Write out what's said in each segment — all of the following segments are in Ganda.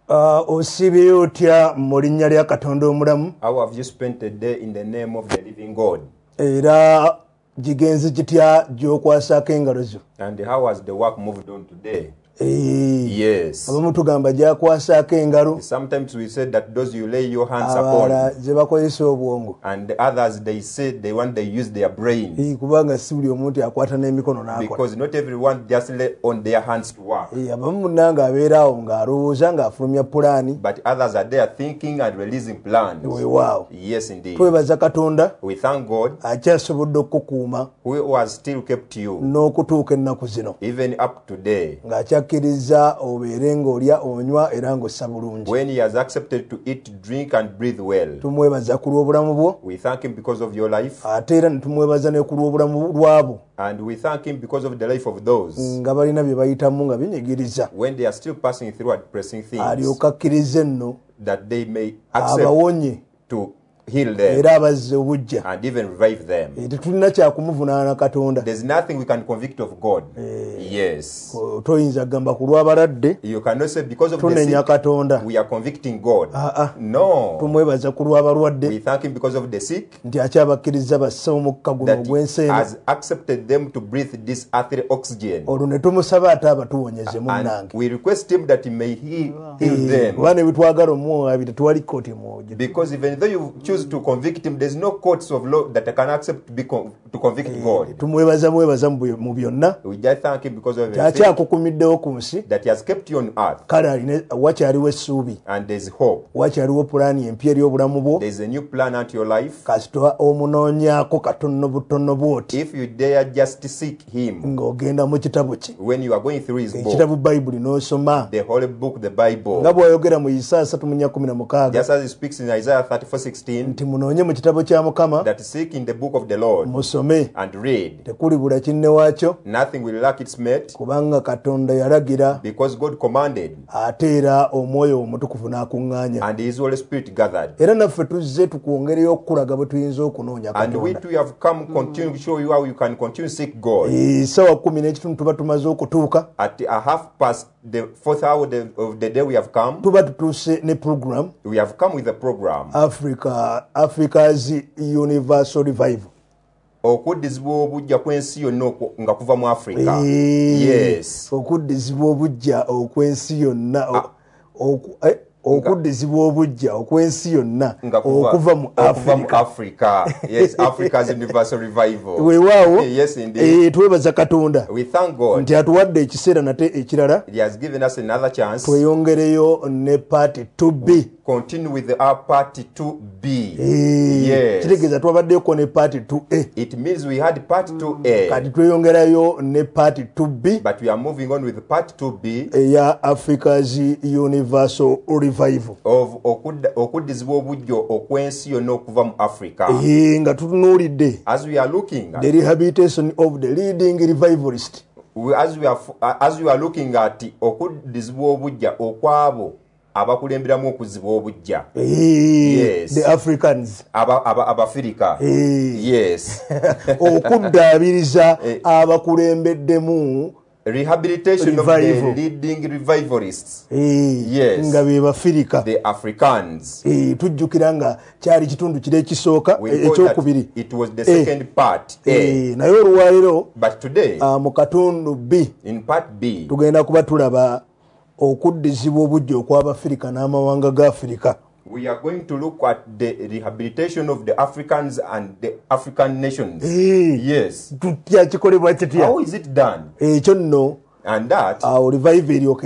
Osibye otya mu linnya lya Katonda omulamu? How have you spent the day in the name of the living God? Era gigenze kitya gy'okwasaako engalo zo? And how has the work moved on today? Yes. Abamu tugamba gyakwasaako engalo. Sometimes we say that those you lay your hands upon. Ze bakozesa obwongo. And the others they say they use their brains. Kubanga si buli omuntu akwata n'emikono n'akola. Because not everyone just lay on their hands to work. Abamu munnanga abeerawo ng'alowooza ng'afulumya pulaani. But others are there thinking and releasing plans. Wow. Yes, indeed. Twebaza Katonda. We thank God. Akyasobodde okukuuma. Who has still kept you. N'okutuuka ennaku zino. Even up today. Ng'akyakkiriza obeere ng'olya onywa era ng'ossa bulungi. When he has accepted to eat, drink and breathe well. Tumwebaza ku lw'obulamu bwo. We thank him because of your life. Ate era tumwebaza ne ku lw'obulamu lwabo. And we thank him because of the life of those. Nga balina bye bayitamu nga binyigiriza. When they are still passing through and pressing things. Alyoka akkirize nno. That they may accept abawonye. To heal them. Era abazze obujja. And even revive them. Tetulina kyakumuvunaana Katonda. There's nothing we can convict of God. Yes. Toyinza gamba ku lw'abalwadde. You cannot say because of the sick Katonda. We are convicting God. No. Tumwebaza ku lw'abalwadde. We thank him because of the sick. Nti akyabakkiriza basse omukka guno ogw'enseeno. Has accepted them to breathe this earthly oxygen. Olwo ne tumusaba ate abatuwonyeze munnange. We request him that he may heal them. Wane bitwagala omuwabire tuwali kkooti mwojo. Because even though you choose to convict him, there's no courts of law that can accept to convict God. Tumwebaza mu byonna. We just thank him because of everything. Akyakukumiddewo ku nsi. That he has kept you on earth. Kale wakyaliwo essuubi. And there's hope. Wakyaliwo pulaani empya eri obulamu bwo. There's a new plan unto your life. Kasita omunoonyaako katono butono bwoti. If you dare just seek him. Ng'ogenda mu kitabo kye. When you are going through his book. Ekitabo Bayibuli n'osoma. The holy book, the Bible. Nga bw'ayogera mu Isaaya 3:16. Just as he speaks in Isaiah 34:16. Nti munoonye mu kitabo kya Mukama. That seek in the book of the Lord. Musome. And read. Tekulibula kinne waakyo. Nothing will lack its mate. Kubanga Katonda yalagira. Because God commanded. Ate era omwoyo omutukuvu n'akuŋŋaanya. And his Holy Spirit gathered. Era naffe tuzze tukwongereyo okukulaga bwe tuyinza okunoonya Katonda. And we too have come continue to show you how you can continue to seek God. Sawa 10:30 tuba tumaze okutuuka. At 4:30 the 4th hour of the day we have come. Tuba tutuuse ne program. We have come with a program. Africa's Universal Revival. Okuddizibwa obujja kw'ensi yonna nga kuva mu Africa. Yes. Okuddizibwa obujja okw'ensi yonna. Okuddizibwa obujja okw'ensi yonna okuva mu Africa. Yes, Africa's Universal Revival. Weewaawo. Yes, indeed. Twebaza Katonda. We thank God. Nti atuwadde ekiseera nate ekirala. He has given us another chance. Tweyongereyo ne part 2B. Continue with our part 2B. Yes. Kitegeeza twabaddeko ne part 2A. It means we had part 2A. Kati tweyongerayo ne part 2B. But we are moving on with part 2B. Eya Africa's Universal Revival. Of okuddizibwa obujjo okw'ensi yonna okuva mu Africa. Nga tutunuulidde. As we are looking at the rehabilitation of the leading revivalist. As we are looking at okuddizibwa obujja okwabo abakulemberamu okuzibwa obujja. Yes. The Africans. Abafirika. Yes. Okuddaabiriza abakulembeddemu rehabilitation of the leading revivalists. Yes. Nga be Bafirika. The Africans. Tujjukira nga kyali kitundu kire ekisooka ekyokubiri. It was the second part. Naye olwaleero. But today. Mu katundu B. In part B. Tugenda kuba tulaba okuddizibwa obujja okw'Abafirika n'amawanga ga Afrika. We are going to look at the rehabilitation of the Africans and the African nations. Yes. How is it done? And that revival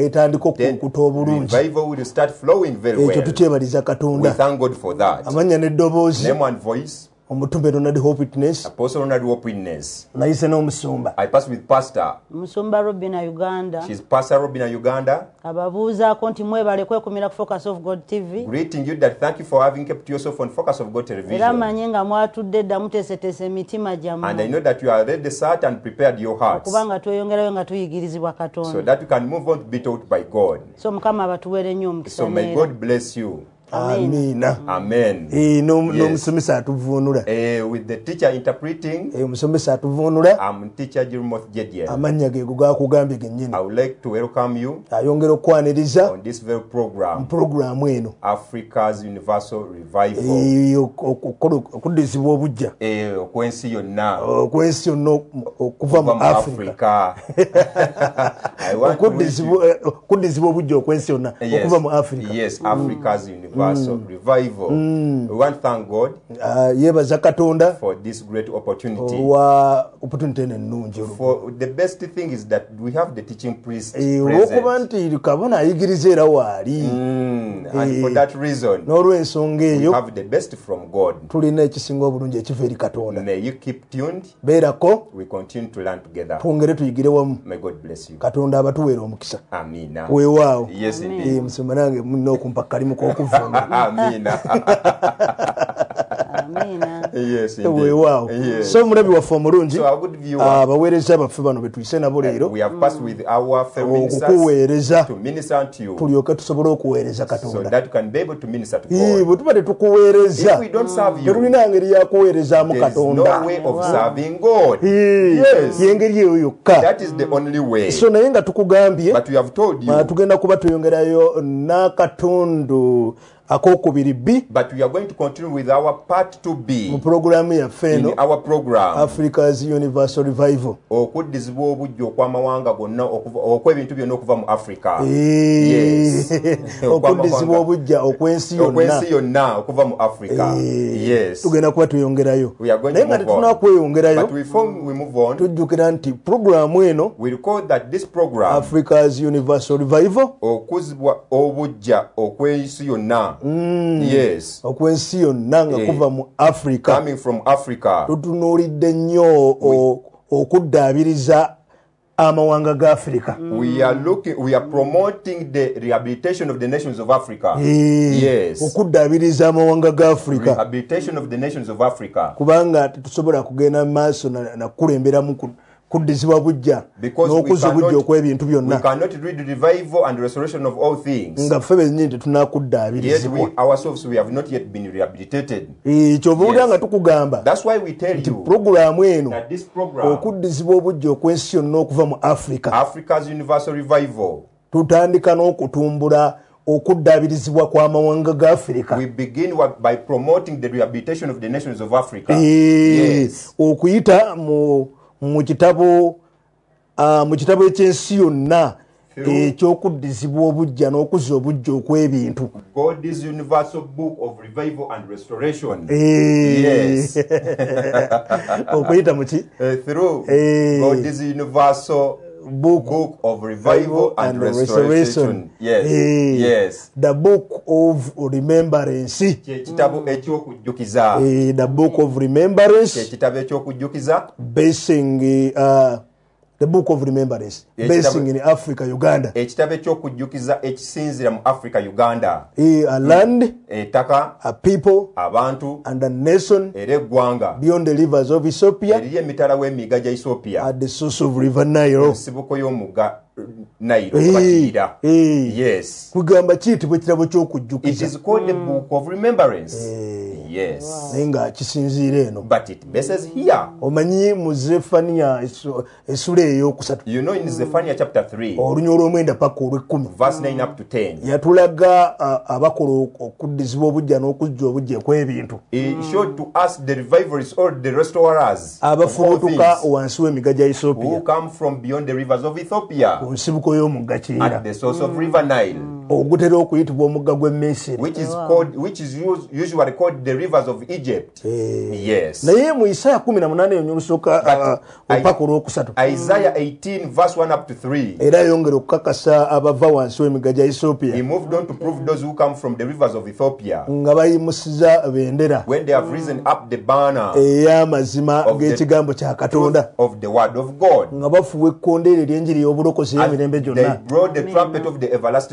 will start flowing very well. We thank God for that. Name and voice. Omutumbe Ronald Hope Witness. Apostle Ronald Hope Witness. Naise n'omusumba. I pass with Pastor. Musumba Robina Uganda. She's Pastor Robina Uganda. Ababuuzaako nti mwebale kwekumira ku Focus of God TV. Greeting you that thank you for having kept yourself on Focus of God television. Era manye nga mwatudde dda muteeseteese emitima gyammwe. And I know that you are ready sat and prepared your hearts. Kubanga tweyongerayo nga tuyigirizibwa Katonda. So that you can move on to be taught by God. So Mukama abatuweere nnyo omukisa. So may God bless you. amina Amen. n'omusomesa atuvunula With the teacher interpreting, omusomesa atuvunula I'm teacher Jirmoth Jedye. amannya ge gakugambye gennyini I would like to welcome you ayongera okwaniriza on this very program, programu eno Africa's Universal Revival. okuddizibwa obujja Okwensi yonna okwensi yonna okuva mu Africa. I want to wish you, okuddizibwa obujja okwensi yonna okuva mu Africa. yes, Africa's Universal Revival. We want to thank God yebaza Katonda for this great opportunity. wa opportunity ennungi For the best thing is that we have the teaching priest olwokuba present. nti kabona ayigiriza era waali And for that reason, n'olw'ensonga we eyo have the best from God. tulina ekisinga obulungi ekiva eri Katonda. May you keep tuned. Beerako We continue to learn together. twongere tuyigire wamu. May God bless you. Katonda abatuweera omukisa. Amina. Weewaawo. Yes, indeed. Musoma nange mulina okumpa kalimu k'okuvvuunula. Amina. Amina. Yes, indeed. Weewaawo. Yes. So mulabi waffe omulungi So, our good viewer, abaweereza baffe bano be tuyise nabo leero we have passed with our fellow ministers okukuweereza to minister unto you tulyoke tusobole okuweereza so Katonda. that you can be able to minister to God. bwe tuba tetukuweereza If we don't serve you, tetulina ngeri yakuweerezaamu there is Katonda. no way of serving God. Yes. Yengeri eyo yokka. That is the only way. So naye nga tukugambye But we have told you, tugenda kuba tuyongerayo n'akatundu akokubiri B but we are going to continue with our part mu 2B programu yaffe in eno our program. Africa's Universal Revival. Okuddizibwa obujja okw'amawanga gonna okw'ebintu byonna okuva mu Africa. Yes. Okuddizibwa obujja okwensi yonna. Okwensi yonna okuva mu Africa. Yes. Tugenda kuba tuyongerayo. We are going naye to nga move on. tetunakweyongerayo But before we move on, tujjukira nti programu eno we recall that this program, Africa's Universal Revival okuzibwa obujja okwensi yonna, yes, okwensi yonna nga kuva mu Africa, coming from Africa, tutunuulidde nnyo okuddaabiriza amawanga ga Africa. we are promoting the rehabilitation of the nations of Africa. Yes, okuddaabiriza amawanga ga Africa rehabilitation of the nations of Africa, kubanga tetusobola kugenda mu maaso nakulemberamu kuddizibwa bujja because n'okuzza obujja okw'ebintu we byonna cannot read revival and restoration of all things. nga ffe bennyini Yet tetunakuddaabirizibwa. we ourselves, we have not yet been rehabilitated. Kyova owulira nga tukugamba That's why we tell you purogulaamu eno that this program, okuddizibwa obujja okw'ensi yonna okuva mu Africa, Africa's Universal Revival, tutandika n'okutumbula okuddaabirizibwa kw'amawanga ga Africa. we begin by promoting the rehabilitation of the nations of Africa. Yes. Okuyita mu kitabo ekyensi yonna ekyokuddizibwa obujja n'okuzza obujja okw'ebintu. God's universal book of revival and restoration. Yes. Okuyita mu ki? Through God's universal book of revival and restoration. Yes. Yes. The book of remembrance. Kyekitabo ekyokujjukiza. The book of remembrance. Kyekitabo ekyokujjukiza. Basing the book of remembrance. Basing in Africa, Uganda. Ekitabo ekyokujjukiza ekisinzira mu Africa, Uganda. A land, ettaka, a people, abantu, and a nation era eggwanga beyond the rivers of Ethiopia, eriri emitala w'emigga gya Ethiopia, at the source of river Nile. ensibuko y'omugga Nile bakiyira. Yes. Kugamba kiyitibwa ekitabo It ky'okujjukiza is called the book of remembrance. Yes. naye nga kisinziira eno. But it bases here. Omanyi mu Zefaniya essula ey'okusatu You know, in Zephaniah chapter 3, olunya olw'omwenda paka olw'ekkumi verse 9 up to 10, yatulaga abakola okuddizibwa obujja n'okuzza obujja kw'ebintu, he showed to us the revivalists or the restorers of all abafubutuka things wansi w'emigga gya who Ethiopia come from beyond the rivers of Ethiopia ku nsibuko y'omugga Kiyira, at the source of river Nile, ogutera okuyitibwa omugga gw'e Misiri. which is usually called the rivers of Egypt. Yes. Naye mu Isaya 18 yonyo olusooka opaka olw'okusatu Isaiah 18 verse 1 up to 3, era yongera okukakasa abava wansi w'emigga gya he Ethiopia moved on to prove those who come from the rivers of Ethiopia, nga bayimusiza bendera when they have risen up the banner ey'amazima g'ekigambo kya Katonda, of the word of God, nga bafuwa ekkondeere ery'enjiri y'obulokozi y'emirembe they gyonna. brought the trumpet of the everlasting gospel of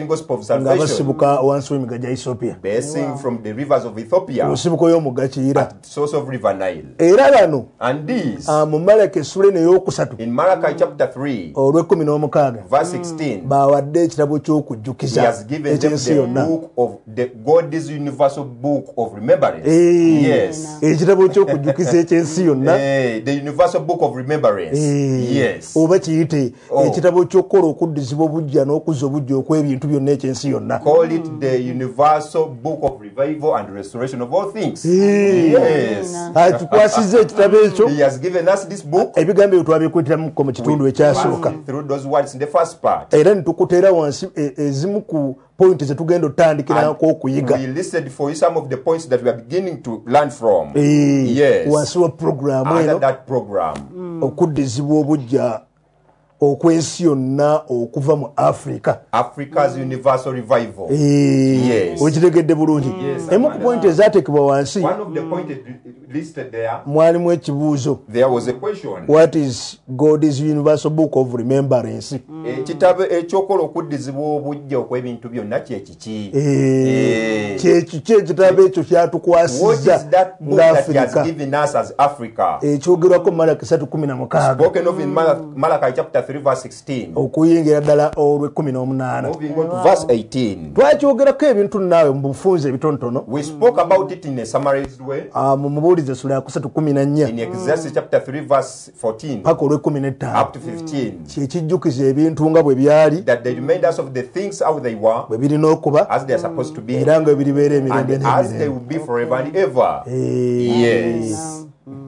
salvation, ngabasibuka wansi w'emiga gya Ethiopia passing from the rivers of Ethiopia osibuko y'omugga Kiyira at the source of river Nile. era bano And these, mu Malaki essula eno ey'okusatu in Malachi chapter 3, olw'ekkumi n'omukaaga verse 16, bawadde ekitabo he ky'okujjukiza has given them ekyensi the yonna book of the God's universal book of remembrance. Yes. ekitabo ky'okujjukiza ekyensi yonna The universal book of remembrance. Yes. oba kiyite ekitabo ky'okukola okuddizibwa obujja n'okuzza obujja okw'ebintu byonna ekyensi yonna. Call it the universal book of revival and restoration of all things. Yes. atukwasizza ekitabo ekyo He has given us this book ebigambo ebyo twabikwitiramuko mu kitundu ekyasooka through those words in the first part. era nitukuteera wansi ezimu ku pointi zetugenda otandikirako okuyiga We listed for you some of the points that we are beginning to learn from. Yes. wansi wa programu Under eno that program. okuddizibwa obujja okw'ensi yonna okuva mu Africa. Africa's universal revival. Yes. Okitegedde bulungi. Emu ku pointi ezaateekebwa wansi One of the points listed there, mwalimu ekibuuzo. there was a question. What is God's universal book of remembrance? Ekitabo ekyokola okuddizibwa obujja okw'ebintu byonna kye kiki? Kyekiki ekitabo ekyo What kyatukwasizza is that book that he has ng'Afrika given us as Africa? ekyogerwako mu Malaki 3:16 Spoken of in Malachi chapter 3 verse 16. okuyingira ddala olw'18. Moving on to verse 18. Twakyogerako ebintu naawe mu bufunze ebitonotono We spoke about it in a summarized way mu Mubuulizi essula ya 3:14 in Ecclesiastes chapter 3 verse 14 paka olw'15 up to 15. kyekijjukiza ebintu nga bwe byali That they remind us of the things how they were, bwe birina okuba as they are supposed to be, era nga biribeera emirembe and as they n'emirembe. will be forever and ever. Yes.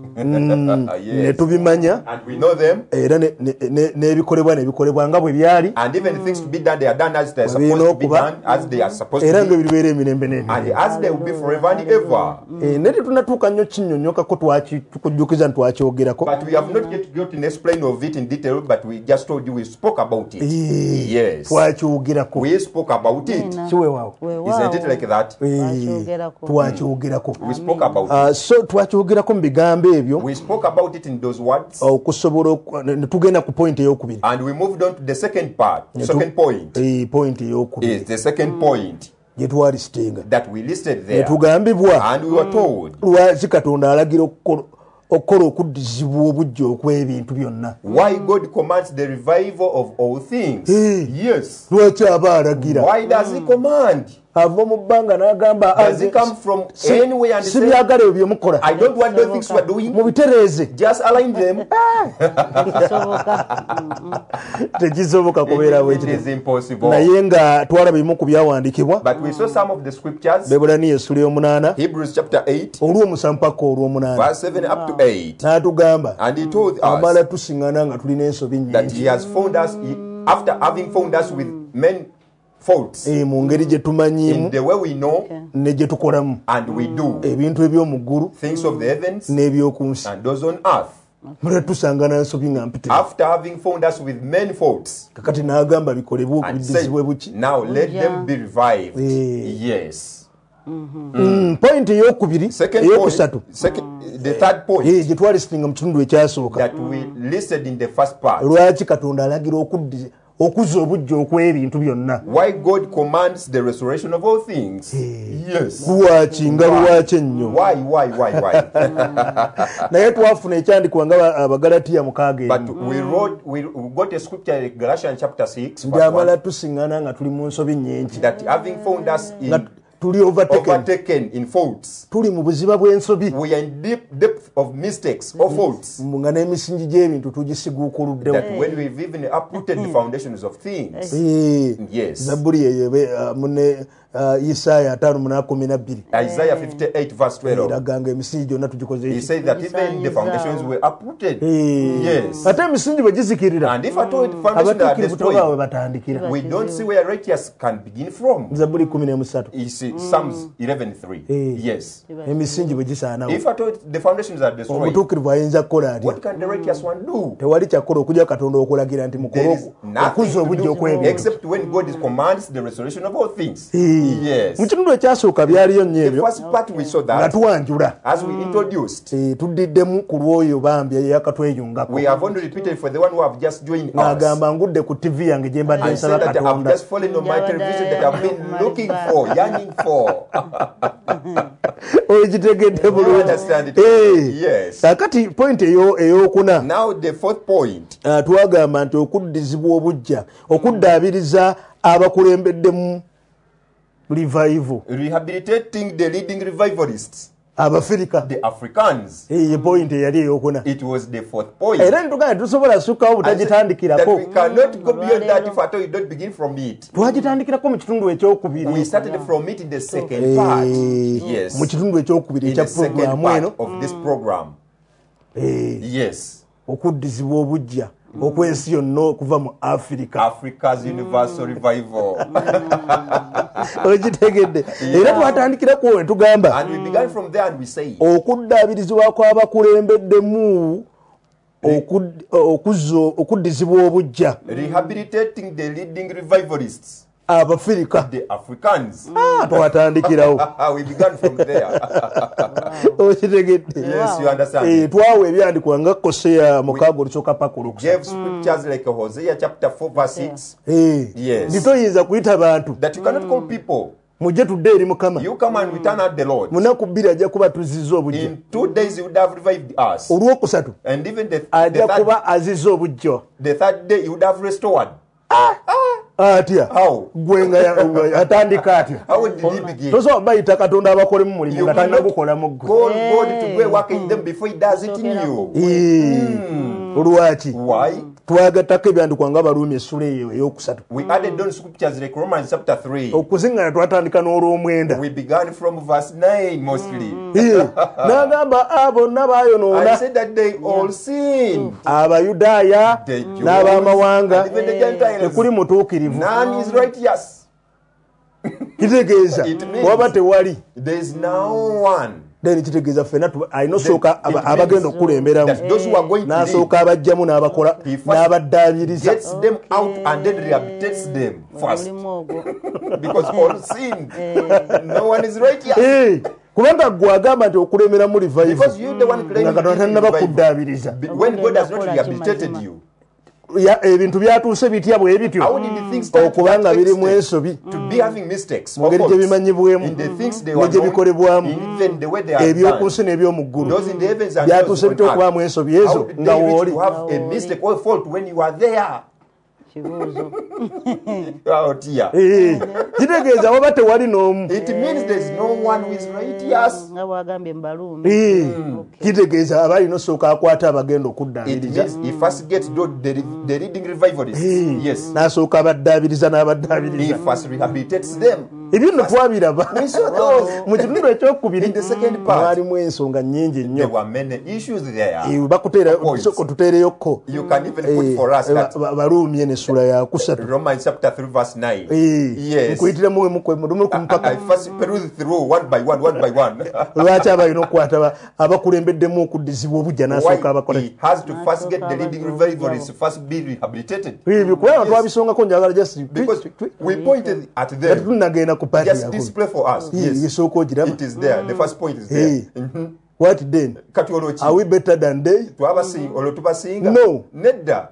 Ne Yes. tubimanya And we know them. era n'ebikolebwa nebikolebwa nga bwe byali And even the things to be done, they are done as they are Well, supposed to be okuba, done, as they are supposed era to nga be, biribeera emirembe and n'emirembe. as they will be forever and ever. Ne tetunatuuka nnyo kinnyonnyokako tukujjukiza ntwakyogerako. But we have not yet got to explain of it in detail, but we just told you we spoke about it. Yes. Twakyogerako. We spoke about it. Kiweewaawo. Isn't it like that? Twakyogerako. We spoke about it. So twakyogerako mu bigambo ebyo We spoke about it in those words. okusobola ne tugenda ku point ey'okubiri. And we moved on to the second part. Second point Point ey'okubiri is the second point gye twalisitenga. that we listed Ne there. tugambibwa And we were told lwaki Katonda alagira okukola okuddizibwa obujja okw'ebintu byonna. why God commands the revival of all things. Yes. Lwaki aba alagira? Why does he command? Ava mu bbanga n'agamba Does he come from anywhere and say, sibyagala ebyo bye mukola I don't want those things we are doing? mubitereeze? Just align them. Tekisoboka kubeerawo It is ekitabo. impossible. Naye nga twalaba bimu ku byawandiikibwa But we saw some of the scriptures. Beebulaniya essula y'omunaana Hebrews chapter 8, olw'omusanvu paka olw'omunaana verse 7 up to 8. n'atugamba And he told amala us tusiŋŋana nga tulina ensobi that nnyingi he has found us, after having found us with many faults, mu ngeri gye tumanyiimu in the way we know ne gye tukolamu and we do, ebintu eby'omu ggulu things of the heavens n'eby'oku nsi. and those on earth. Mula tusanga na nsobi nga mpitirivu. After having found us with many faults, Kakati n'agamba bikolebwe and said, okubiddizibwe buki. now let them be revived. Yes. Point ey'okubiri Second ey'okusatu point, the third point gye twalisitinga mu kitundu ekyasooka. that we listed in the first part. Lwaki Katonda alagira okuzza obujja okw'ebintu byonna? Why God commands the restoration of all things. Yes. Lwaki nga lwaki ennyo. Why? Naye twafuna ekyandikwa nga Abagalatiya 6 But we got a scripture in Galatians chapter 6, nti verse amala 1, tusiŋŋana nga tuli mu nsobi nnyingi. that having found us Nga in tuli overtaken. in faults, Tuli mu buziba bw'ensobi. we are in deep depth of mistakes or faults, Nga n'emisingi gy'ebintu tugisiguukuluddewo. that when we've even uprooted the foundations of things. Yes. Zabbuli eyo mune Isaaya 5:12 Isaiah 58 verse 12. eraganga emisingi gyonna tugikoze He eki. said that even the foundations were uprooted. Yes. Ate emisingi bwe gizikirira And if at all the foundations are abatuukirivu tobaabwe destroyed, batandikira. we don't see where righteous can begin from. Zabbuli 13. It's Psalms 11:3. Yes. emisingi bwe gisaanawo If at all the foundations are destroyed, omutuukirivu ayinza kukola atya what can the righteous one do? tewali kyakola okujja katonda okulagira nti There mukole is nothing okuzza to obujja do okwebintu except when God commands the restoration of all things. Yes. mu kitundu ekyasooka byaliyo nnyo The ebyo first part we saw nga that tuwanjula as we introduced. tuddiddemu ku lwoyo bambi yakatweyungako We have only repeated for the one who have just joined us. n'agamba ngudde ku tv yange gye mbadde I nsaba said that I've katonda just fallen on my television that I've been looking for, yearning for. okitegedde You bulungi understand it? Yes. kakati point eyokuna Now the fourth point. twagamba nti okuddizibwa obujja okuddaabiriza abakulembeddemu revival Rehabilitating the leading revivalists, abafirika the Africans. ye point eyali eyokuna It was the fourth point. era nitugamba tusobola sukkawo I said that butagitandikirako we cannot go beyond that if at all you don't begin from it. twagitandikirako mu kitundu We ekyokubiri started from it in the second part. Yes. mu kitundu ekyokubiri In the ekya second puroguramu eno part of this program. Yes. okuddizibwa obujja okwensi yonna okuva mu afirika Africa's universal revival. okitegedde era twatandikirako we tugamba And we began from there and we say, okuddaabirizibwa kw'abakulembeddemu okuddizibwa obujja rehabilitating the leading revivalists, abafirika the Africans. twatandikirawo We began from there. okitegedde Yes, you understand. twawa ebyandikwa nga koseya mukaaga olusooka paka olukusa Gave scriptures like Hosea chapter 4 verse 6. Yes. nditoyinza kuyita bantu That you cannot call people. mujje tudde eri mukama You come and return at the Lord. munaku bbiri ajja kuba tuzizza obujja In 2 days he would have revived us. olwokusatu And even ajja kuba azizza obujja the third day he would have restored. atya How? gwe nga atandika atya How did he begin? tosobola bayita katonda abakolemu mulimu You nga talina cannot gukolamu gwe call God to go work in them before he does it in you. olwaki Why? twagattako ebyandikwa nga abaluumi essula eyo eyokusatu We added on scriptures like Romans chapter 3. okuzinga twatandika n'olw'omwenda We began from verse 9 mostly. n'agamba bonna I baayonoona said that they all sinned. abayudaaya The Jews n'abamawanga and even the Gentiles. tekuli mutuukirivu None is righteous. kitegeeza It means- waba tewali There is no one. then kitegeeza ffenna alina osooka It means abagenda okukulemberamu that those who are going to lead, n'asooka abajjamu n'abakola he first n'abaddaabiriza gets them out and then rehabilitates them first. omulimu ogwo Because all sinned. No one is righteous. kubanga gwe agamba nti okulemeramu revival Because you're the one nga claiming katonda revival. tannabakuddaabiriza When God has not rehabilitated you, ebintu byatuuse bitya bwe bityo how did the things start to okuba nga that birimu extent? ensobi To be having mistakes mu or ngeri gye faults bimanyibwemu in the things they ne were gye doing, bikolebwamu even the way they are ebyoku done. nsi n'eby'omu ggulu Those in the heavens and byatuuse those bitya on okubaamu earth. ensobi ezo How did nga they reach wooli to have a mistake or a fault when you are there? kibuuzo Oh dear. kitegeeza waba tewali n'omu It means there is no one who is righteous. nga bwagambye mbaluumi kitegeeza aba alina osooka akwata abagenda It okuddaabiriza means he first gets the leading revivalists. Yes. n'asooka abaddaabiriza He n'abaddaabiriza first rehabilitates them. ebyo nno twabiraba We saw those. mu kitundu ekyokubiri In the second part. mwalimu ensonga nnyingi There nnyo were many issues there. Points. bakuteereyoko You can even put for us that baluumi eno essula yakusatu Romans chapter 3 verse 9. Yes. nkuyitiramu wemukwemulumu ku mpaka I first peruse through one by one. lwaki aba alina okukwata abakulembeddemu okuddizibwa obujja n'asooka abakola Why he has to first get the leading revivalists to first be rehabilitated. ebyo kubanga twabisongako njagala Because we pointed at them. tunagenda ku paati Just display for us. Yes. esooka ogiraba It is there. The first point is there. what then Kati olwoki are we better than they twabasinga olwo tubasinga? No. Nedda.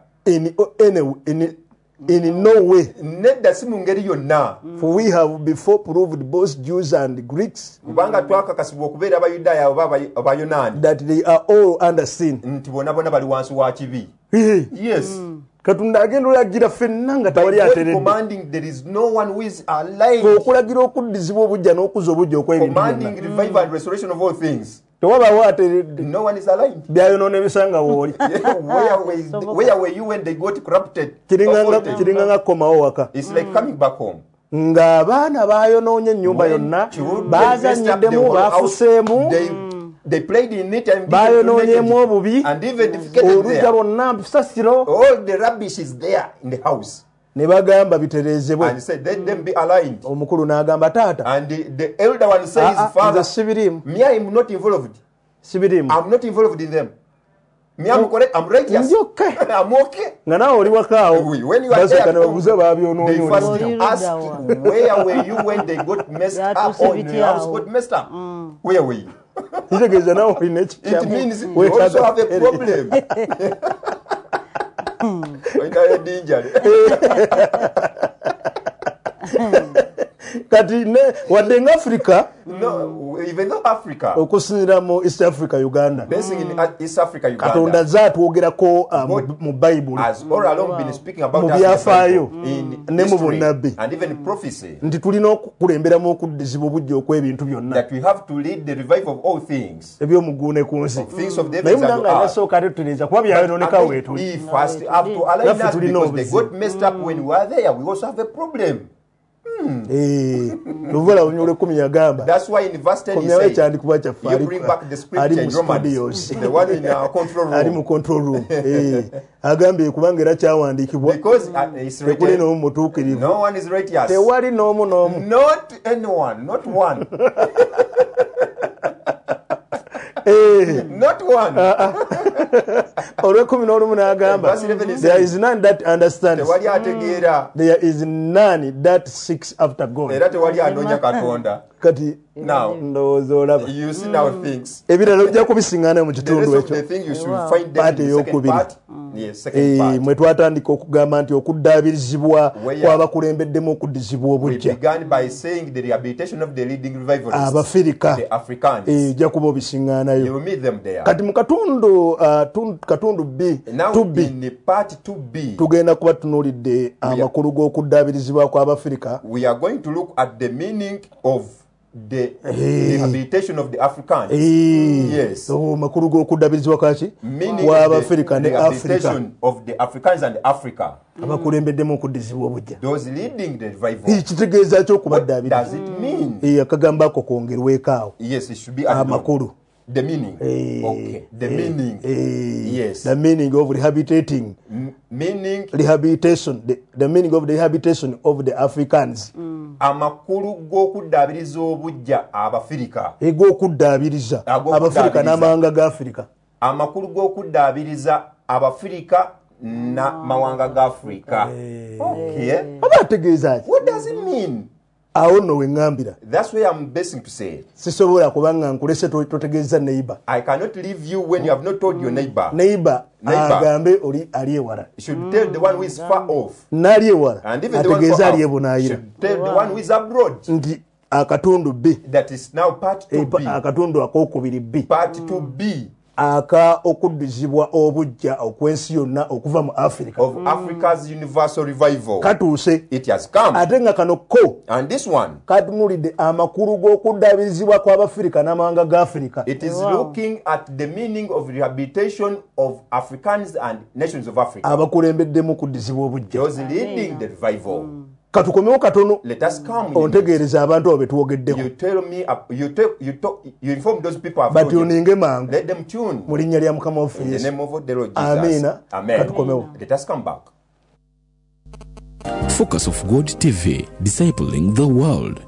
in no way Nedda si mu ngeri yonna. for we have before proved both Jews and Greeks Kubanga twakakasibwa okubeera Abayudaaya oba Abayonaani that they are all under sin nti bonna bali wansi wa kibi. Yes. katonda agenda olagira ffenna nga By tewali God ateredde commanding, there is no one who is alive. okulagira okuddizibwa obujja n'okuzza obujja okw'ebintu Commanding byonna revival and restoration of all things. tewabaawo ateredde No one is alive. byayonoona ebisanga wooli Where were you when they got corrupted? kiringa nga kukomawo waka It's like coming back home. ng'abaana baayonoonye ennyumba yonna baazanyiddemu baafuseemu They played in it and baayonoonyemu obubi and even defecated olujja there. lwonna bisasiro All the rubbish is there in the house. ne bagamba biterezebwe and said, let them be aligned. omukulu n'agamba taata And the elder one says, Father, nze sibirimu me, I am not involved. sibirimu I'm not involved in them. Me, I'm correct. I'm righteous. Okay. I'm okay. nga nawe oli wakaawo When you are basooka ne there, babuuza they baabyonoonyo first Oli ask, ludda where were you when they got messed Yeah, up to or your house Sibitiao. got messed up? Where were you? kitegeeza nawe olina It means you also have a problem. Olina danger. kati wadde nga Africa No, even though Africa, okusinziira mu East Africa Uganda basically in East Africa, Katonda Uganda, zaatwogerako God mu Bayibuli has all along been speaking about Mu us in the byafaayo, Bible, in ne mu history, bunnabbi. and even in prophecy, nti tulina okukulemberamu okuddizibwa obujja okw'ebintu byonna that we have to lead the revival of all things, eby'omuguune ku nsi things of the naye heavens and munanga the earth. nasooka ate tutereeza kuba byayonooneka weetuli We first have to align Naffe us tulina because they obuzibu. got messed up when we were there. We also have a problem. luvala lunyula 10 yagamba That's why in verse 10 he komyawo said, ekyandikuba kyaffe you bring back the ali scripture mu in Romans, studios the one in our control ali room. mu control room agambye kubanga era kyawandiikibwa Because it's tekuli written, n'omu mutuukirivu no one is righteous. tewali n'omu n'omu Not anyone, not one. Not one. olw'ekumi n'olumu n'agamba Verse 11 is there is none that understands Tewali ategeera, there is none that seeks after God era tewali anoonya Katonda. kati Now, ndowooza olaba you see now things. ebirala ojja kubisiŋŋaana mu The kitundu rest of ekyo the thing you should find them Part in the second ey'okubiri. part. Yes, second part. mwe twatandika okugamba nti okuddaabirizibwa Where- kwabakulembeddemu okuddizibwa We obujja began by saying the rehabilitation of the leading revivalists, abafirika the Africans. ejja kuba obisiŋŋaanayo You will meet them there. kati mu katundu b Now tubbi in the part 2B, tugenda kuba tunuulidde amakulu g'okuddaabirizibwa kw'abafirika we are going to look at the meaning of the rehabilitation of the Africans. Yes. makulu g'okuddabirizibwa kaki Meaning kw'abafirika the ne Africa rehabilitation of the Africans and Africa. abakulembeddemu okuddizibwa obujja Those leading the revival. kitegeeza ki What okubaddaabiriza does it mean? akagambo ako kongerweko awo Yes, it should be added on. amakulu The meaning. Okay. The meaning. Yes. the meaning of rehabilitating Meaning rehabilitation the meaning of the rehabilitation of the Africans amakulu g'okuddaabiriza obujja abafirika. eg'okuddaabiriza Ag'okuddaabiriza. abafirika n'amawanga ga Afrika Amakulu g'okuddaabiriza abafirika na mawanga ga Afrika. Okay. oba ategeeza ki What does it mean? awo nno we ŋŋambira That's where I'm basing to say. sisobola kubanga nkulese totegeeza neiba I cannot leave you when you have not told your neighbor. neiba Neighbor. agambe oli ali ewala You should tell the one who is far off. n'ali ewala And even the one ategeeza far ali off ebunaayira should tell the one who is abroad. nti akatundu b That is now part 2B. akatundu akokubiri b Part 2B aka okuddizibwa obujja okw'ensi yonna okuva mu Africa of Africa's universal revival. katuuse It has come. ate nga kano ko And this one, katunulidde amakulu g'okuddaabirizibwa kw'abafirika n'amawanga ga Africa it is looking at the meaning of rehabilitation of Africans and nations of Africa. abakulembeddemu okuddizibwa obujja Those leading the revival. katukomewo katono Let us come. ontegeereza abantu abo betuwogeddeko You tell me, you inform those people I've told you. batuninge mangu Let them tune. mu linnya lya mukama waffe In the yesu name of the Lord Jesus. Amina. Amen. Katukomewo. Let us come back. Focus of God TV, discipling the world.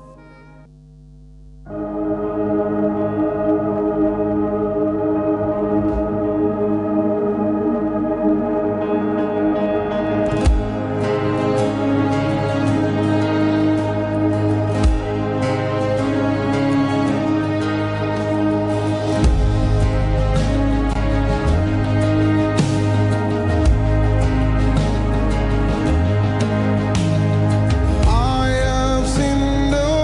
I have seen the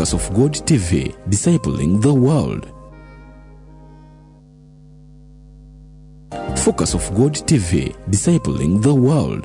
Focus of God TV, discipling the world. Focus of God TV, discipling the world.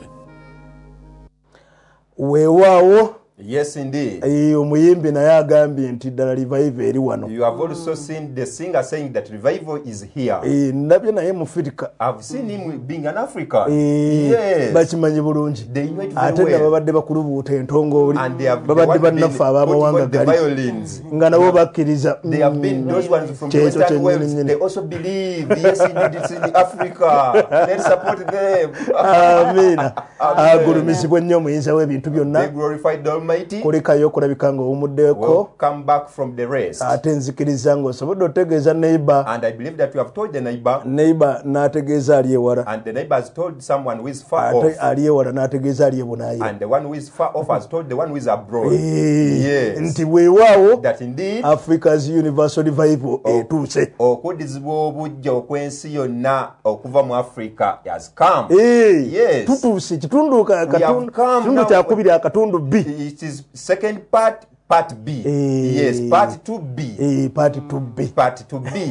Wewawo. Yes, indeed. Omuyimbi naye agambye nti ddala revival eri wano. You have also seen the singer saying that revival is here. Ndabye naye mu Africa. I've seen him being an African. Yes. Bakimanyi bulungi. They know it very well. Ate babadde bakulubuuta entongooli. babadde bannaffe ab'amawanga gali. Nga nabo bakkiriza. They have been those ones from the Western world. They also believe. Yes, indeed, it's in Africa. Let's support them. Amen. Agulumizibwa nnyo omuyinza w'ebintu byonna. They glorified the Almighty. Kulekayo okulabika ng'owumuddeko. Come back from the rest. Ate nzikiriza ng'osobodde otegeeza neighbor. And I believe that you have told the neighbor. Neighbor n'ategeeza ali ewala. And the neighbor has told someone who is far off. Ali ewala n'ategeeza ali ebunaayira. And the one who is far off has told the one who is abroad. Yes. Nti weewaawo. That indeed. Africa's universal revival etuuse. Okuddizibwa obujja okw'ensi yonna okuva mu Africa has come. Yes. Tutuuse kitundu kyakubiri akatundu B. It is second part B. Yes, part 2B. Part 2B. Part 2B.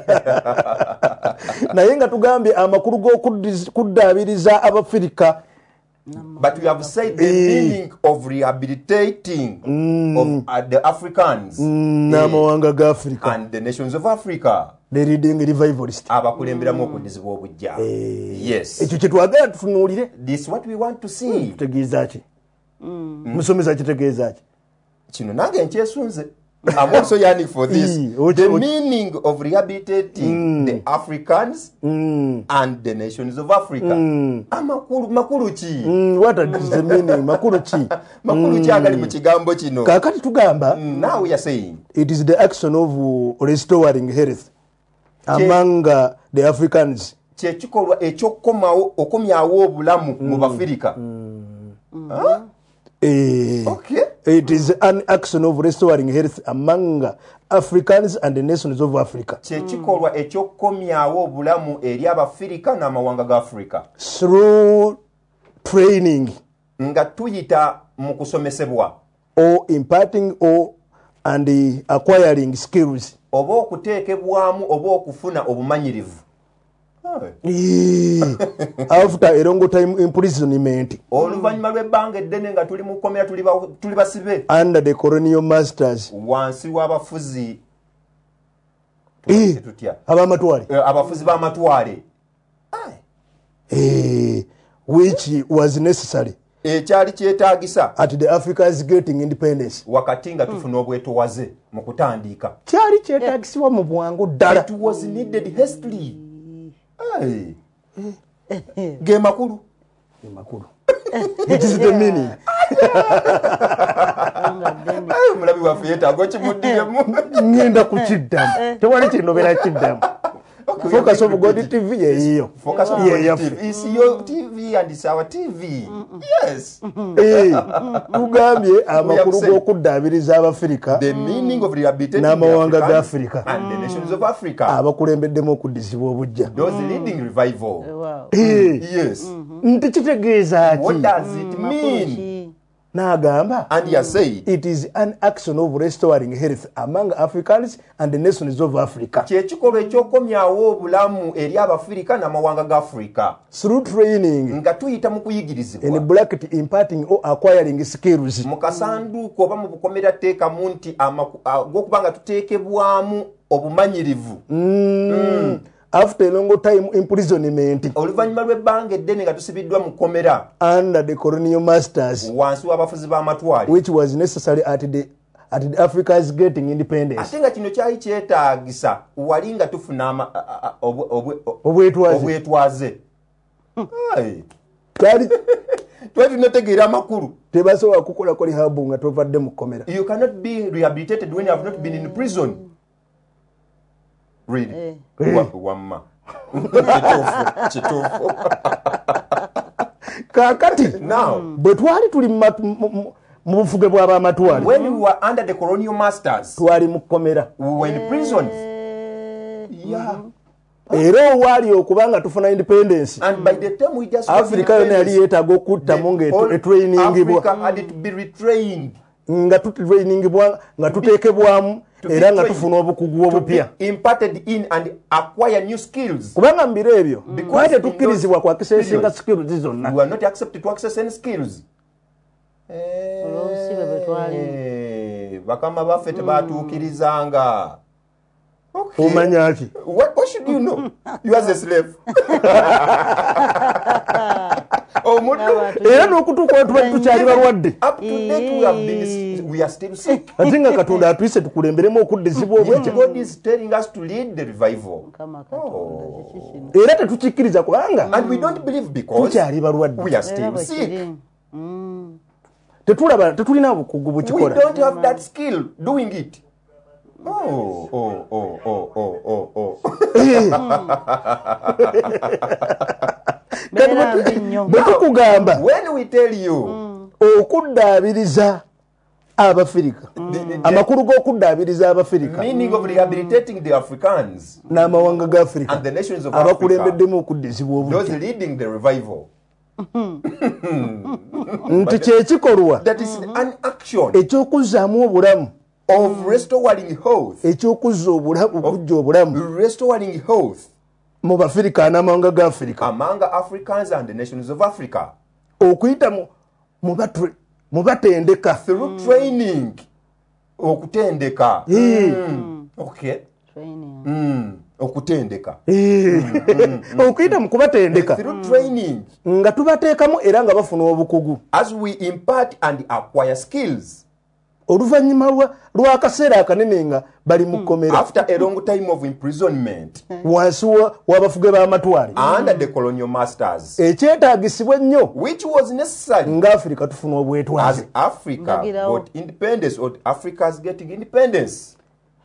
Naye nga tugambye amakulu g'okuddaabiriza Abafirika. But we have said the meaning of rehabilitating of the Africans n'amawanga ga Africa and the nations of Africa. The leading revivalist. Abakulemberamu okuddizibwa obujja. Yes. Ekyo kye twagala tutunuulire. This is what we want to see. Kitegeeza ki? Musomesa kitegeeza ki? Kino nange nkyesunze. I'm also yearning for this. The meaning of rehabilitating the Africans and the nations of Africa. Makulu ki? What is the meaning? Makulu ki? Makulu ki agali mu kigambo kino? Kakati tugamba. Now we are saying. It is the action of restoring health among the Africans. Kyekikolwa ekyokukomawo okomyawo obulamu mu Bafirika. Okay. It is an action of restoring health among Africans and the nations of Africa. Kyekikolwa ekyokukomyawo obulamu eri Abafirika n'amawanga ga Africa. Through training. Nga tuyita mu kusomesebwa. Or imparting and acquiring skills. Oba okuteekebwamu oba okufuna obumanyirivu. After a long time imprisonment. Oluvannyuma lw'ebbanga eddene nga tuli mu kkomera tuli basibe. Under the colonial masters. Wansi w'abafuzi. Abamatwale. Abafuzi b'amatwale. Which was necessary. Ekyali kyetaagisa. At the Africa's getting independence. Wakati nga tufuna obwetowaze mu kutandika. Kyali kyetaagisibwa mu bwangu ddala. It was needed hastily. Ge makulu. It is the meaning. Mulabi waffe yeetaaga kimuddiremu. Ngenda kukiddamu. Tewali kinobera kiddamu. Focus of God TV yeyo. Focus of God TV. It's your TV and it's our TV. Yes. Tugambye amakulu g'okuddaabiriza Abafirika. The meaning of rehabilitating n'amawanga ga Africa. And the nations of Africa. Abakulembeddemu okuddizibwa obujja. Those leading revival. Wow. Yes. Nti kitegeeza ki? What does it mean? N'agamba. And he has said. It is an action of restoring health among Africans and the nations of Africa. Kyekikolwa ekyokomyawo obulamu eri Abafirika n'amawanga ga Africa. Through training. Nga tuyita mu kuyigirizibwa. In bracket imparting or acquiring skills. Mu kasanduuko oba mu bukomera teekamu nti g'okuba nga tuteekebwamu obumanyirivu. After a long time imprisonment. Oluvannyuma lw'ebbanga eddene nga tusibiddwa mu kkomera. Under the colonial masters. Wansi w'abafuzi b'amatwale. Which was necessary at the Africa's getting independence. Ate nga kino kyali kyetaagisa wali nga tufuna obwetwaze. Twali tunategeera amakulu. Tebasobola kukolako rehabu nga tovadde mu kkomera. You cannot be rehabilitated when you have not been in prison. Really? Wamma. Chitofu. Kakati. Now. But twali tuli mu bufuge bw'abamatwale. When we were under the colonial masters. Twali mu kkomera. We were in prisons. Yeah. Era wali okubanga tufuna independence. And by the time we just Africa yonna yali yeetaaga okuttamu ng'etrainingibwa. Africa had to be retrained. nga tutrainingibwa nga tutekebwamu era nga tufuna obukugu obupya imparted in and acquire new skills kubanga mbiro ebyo kwate tukirizibwa kwa accessing skills zonna we are not accepted to access any skills bakama baffe tebatuukirizanga umanyaki what should you know you as a slave era n'okutuuka tukyali balwadde up to date we are still sick ate nga katonda atuyise tukulemberemu okuddizibwa obwekyo God is telling us to lead the revival era tetukikkiriza kubanga and we don't believe because tukyali balwadde we are still sick tetulina bukugu bukikola we don't have that skill doing it Betukugamba when we tell you okuddaabiriza Abafirika amakuru g'okuddaabiriza Abafirika meaning of rehabilitating the Africans n'amawanga ga Africa and the nations of Africa abakulembeddemu okuddizibwa obujja those leading the revival nti kyekikolwa that is an action ekyokuzzaamu obulamu of restoring health ekyokuzza obulamu okujja obulamu restoring health mu Bafirika n'amawanga ga Africa among Africans and the nations of Africa okuyita mu batendeka through training okutendeka okay okutendeka okuyita mu kubatendeka through training nga tubateekamu era nga bafuna obukugu as we impart and acquire skills oluvannyuma lw'akaseera akanene nga bali mu kkomera after a long time of imprisonment wansi w'abafuge b'amatwale under the colonial masters ekyetaagisibwa ennyo which was necessary nga Africa tufuna obwetwaze as Africa got independence or Africa is getting independence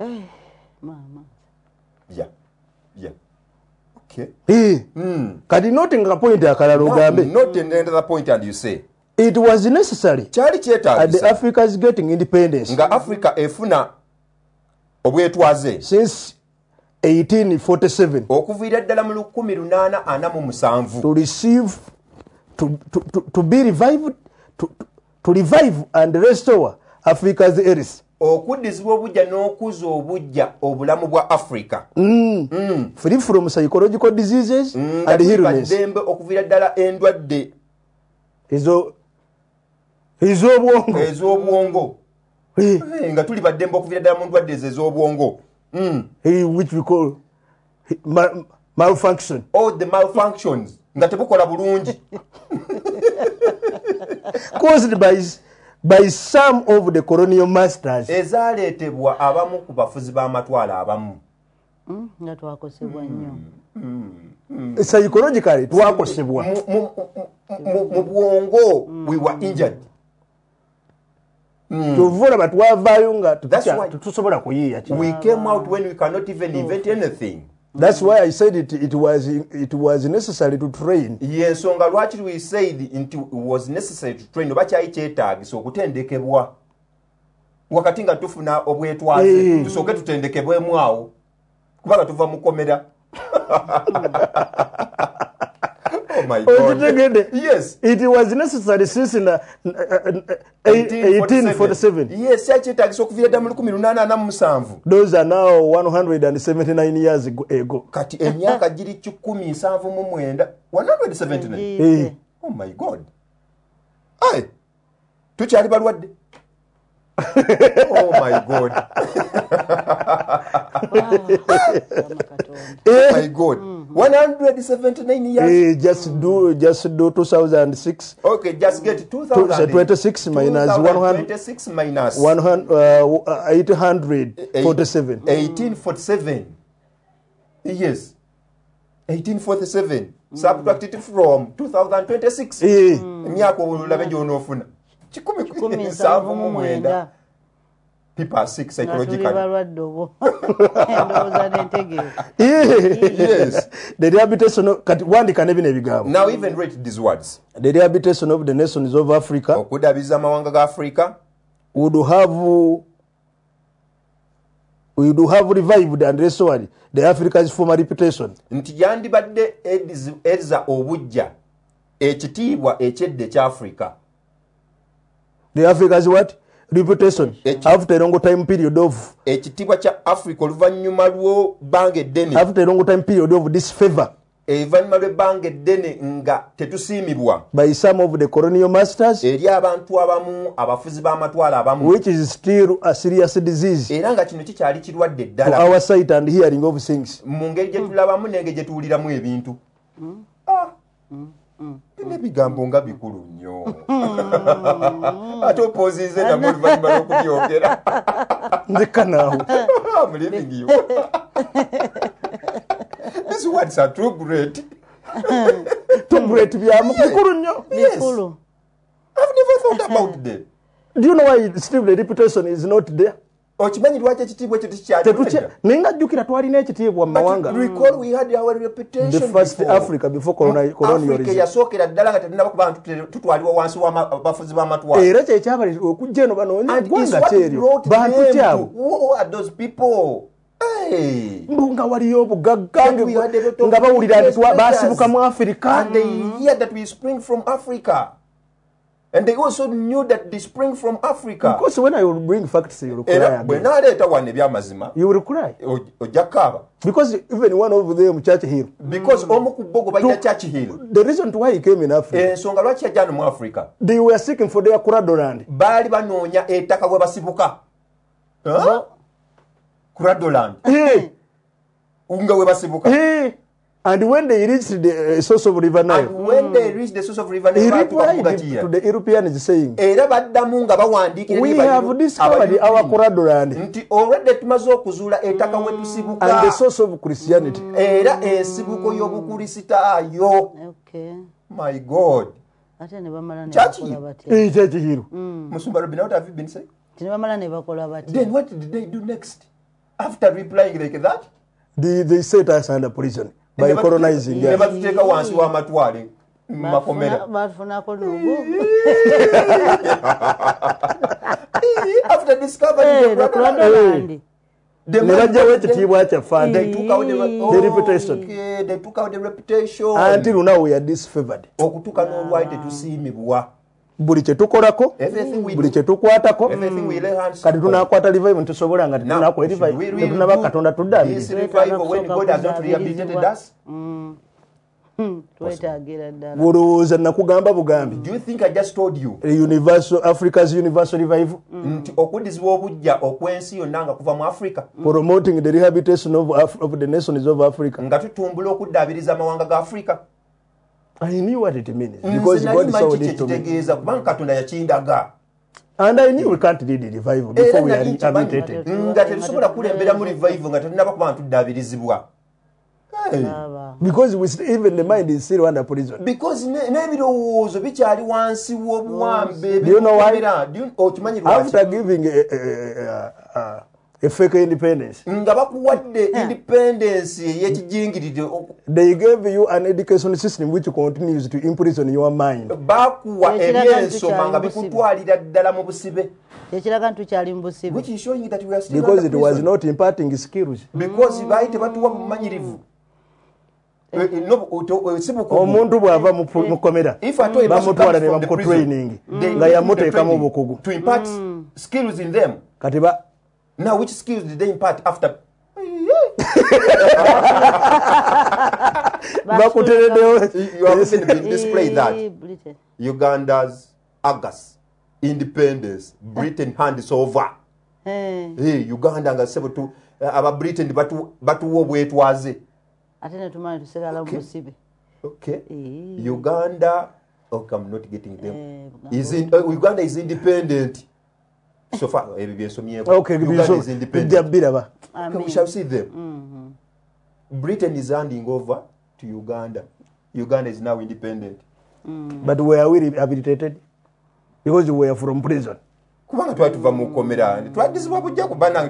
yeah okay kati notinga point akalala ogambe not another point and you say it was necessary kyali kyetaagisa at Africa is getting independence nga Africa efuna obwetwaze since 1847 okuviira ddala mu 1847 to receive to be revived to revive and restore Africa's health okuddizibwa obujja n'okuza obujja obulamu bwa Africa free from psychological diseases and illness dembe okuviira ddala endwadde ez'obwongo nga tuli baddembe okuviira ddala mu ndwadde ez'obwongo which we call malfunction all the malfunctions nga tebukola bulungi caused by some of the colonial masters ezaleetebwa abamu ku bafuzi b'amatwala abamu nga twakosebwa nnyo psychologically twakosebwa mu bwongo we were injured tuvula batwavaayo nga tusobola kuyiiya we came out when we cannot even invent anything. That's why I said it was necessary to train. Yes, songa lwaki we said it was necessary to train oba kyali kyetaagisa okutendekebwa wakati nga tufuna obwetwaze tusooke tutendekebwemu awo kubanga tuva mu komera. Oh my God. Yes. It was necessary since 1847. Yes, kyetaagisa okuviira ddala mu 1847. Those are now 179 years ago. Kati emyaka giri 179. 179. Oh my God. Ay. Tukyali balwadde. Oh my God. Oh my God. 179 years. Just do 2006. Okay, just get 2026 minus 126 minus 847. 1847. Yes. 1847. Subtracted from 2026. Emyaka olulabe gy'onoofuna. 17. People are sick psychologically. Yes. The rehabilitation of now even read these words. The rehabilitation of the nations of Africa okudabiza amawanga ga Africa would have revived and restored the Africa's former reputation. Nti yandibadde eza obujja ekitiibwa ekyedde kya Africa. The Africa's what? reputation after a long time period of ekitibwa kya Africa oluvannyuma lw'ebbanga eddene after a long time period of disfavor oluvannyuma lw'ebbanga eddene nga tetusiimibwa by some of the colonial masters eri abantu abamu abafuzi b'amatwala abamu which is still a serious disease era nga kino kikyali kirwadde to ddala our sight and hearing of things mu ngeri gye tulabamu n'engeri gye tuwuliramu ebintu n'ebigambo nga bikulu nnyo ate opoozize namwe oluvannyuma lw'okubyogera nzekka naawe I'm leaving you. These words are too great. too great byamu bikulu nnyo bikulu I've never thought about them. do you know why still the reputation is not there Okimanyi lwaki ekitiibwa ekyo tekikyali naye ngajjukira twalina ekitiibwa mu mawanga recall we had our reputation the first before. Africa before colonialism Africa yasookera ddala nga tetunaba kuba tutwalibwa wansi w'abafuzi b'amatwala. era kyekyabali okujja eno banoonye And it's eggwanga what kyeryo brought bantu them to. kyabo Who are those people? Hey. nga waliyo obugagga And we had a lot of nga bawulira nti treasures. basibuka mu Africa And they hear that we spring from Africa. And they also knew that they spring from Africa. because when I will bring facts you will cry Era bwe again. naaleeta wano ebyamazima You will cry ojja kaaba because even one of them Church Hill because omu ku bo gwe bayita Church Hill the reason why he came in Africa ensonga lwaki yajja no mu Africa they were seeking for their Curadoland baali banoonya ettaka gwe basibuka Curadoland nga we basibuka and when they reached the source of River Nile and when they reached the source of River he Nile baatuuka replied kugatiira to the Europeans saying era baddamu nga bawandiikira we have discovered our Curadoland nti olwedde tumaze okuzuula ettaka we tusibuka and the source of Christianity era ensibuko y'obukulisitaayo okay my God ate ne bamala ne Church bakola Hill. batya Church Hill Musumba Robin, what have you been saying? ne bamala ne bakola batya Then what did they do next? After replying like that? they set us under prison by colonizing Ne us. batuteeka wansi w'amatwale mu makomera. bafunako nugu After discovering the Curadoland, ne bajjawo ekitiibwa kyaffe they took out the reputation Okay, they took out the reputation. until now we are disfavored Okutuuka n'olwali tetusiimibwa. buli kyetukolako Everything we buli do, kyetukwatako everything we lay hands kati on. tunakwata revival ntusobola nga Now, tetunakola should we revival really tetunaba do katonda this tuddaabiriza revival when God has not rehabilitated us? twetaagira ddala olowooza nakugamba bugambi Do you think I just told you? Africa's universal revival Nti okuddizibwa obujja okw'ensi yonna nga kuva mu Africa promoting the rehabilitation of the nations of Africa. nga tutumbula okuddaabiriza amawanga ga Africa. I knew what it means because Nze God nali saw manyi it to me. kyekitegeeza kubanga Katonda yakindaga. And I knew we can't lead the revival Era before we are nali nkimanyi rehabilitated. nga tetusobola kulembera mu revival nga tetunaba kuba nga tuddaabirizibwa. Hey. aba Because even the mind is still under prison. Because n'ebirowoozo bikyali wansi w'obuwambe Do you know why? okimanyi lwaki After giving a fake independence, nga bakuwadde independence ey'ekijingirire they gave you an education system which continues to imprison your mind. bakuwa Ekiraga ebyensoma nti nga kyali busibe. bikutwalira ddala mu busibe ekiraga nti tukyali mu busibe which is showing that we are still Because under it was prison. not imparting skills. Because baali tebatuwa bumanyirivu si bukugu. Omuntu bw'ava mu komera If at all a person bamutwala comes ne from the bamuko prison, training they nga give yamuteekamu them the obukugu. training to impart skills in them. Kati Now which skills did they impart after? bakutereddewo You have even been displayed that. Britain. Uganda's August independence, Britain hands over. Hey, Uganda nga sebo aba Britain batuwa obwetwaze. ate ne tumala tusigala mu busibe Okay. Uganda, okay, I'm not getting them. Uganda is independent. So far, Okay, Uganda is independent. biraba. Okay, we shall see them. Britain is handing over to Uganda. Uganda is now independent. But were we rehabilitated? Because we were from prison. Kubanga twali tuva mu komera. Twadizibwa bujja kubanga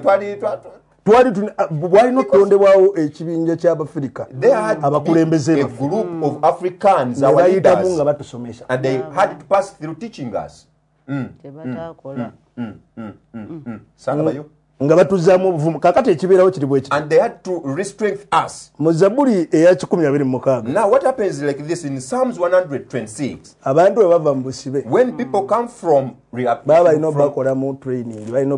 Why kulondebwawo ekibinja ky'Abafirika they had abakulembeze a group of Africans, ne our bayitamu nga leaders, batusomesa. and they had to pass through teaching us. tebatakola Sanga bayo. nga batuzaamu obuvumu kakati ekibeerawo kiri bwe kiti and they had to restrain us. mu Zabbuli eya 16 Now what happens like this in Psalms 126? abantu bwe bava mu busibe When people come from baba balina obakola mu training balina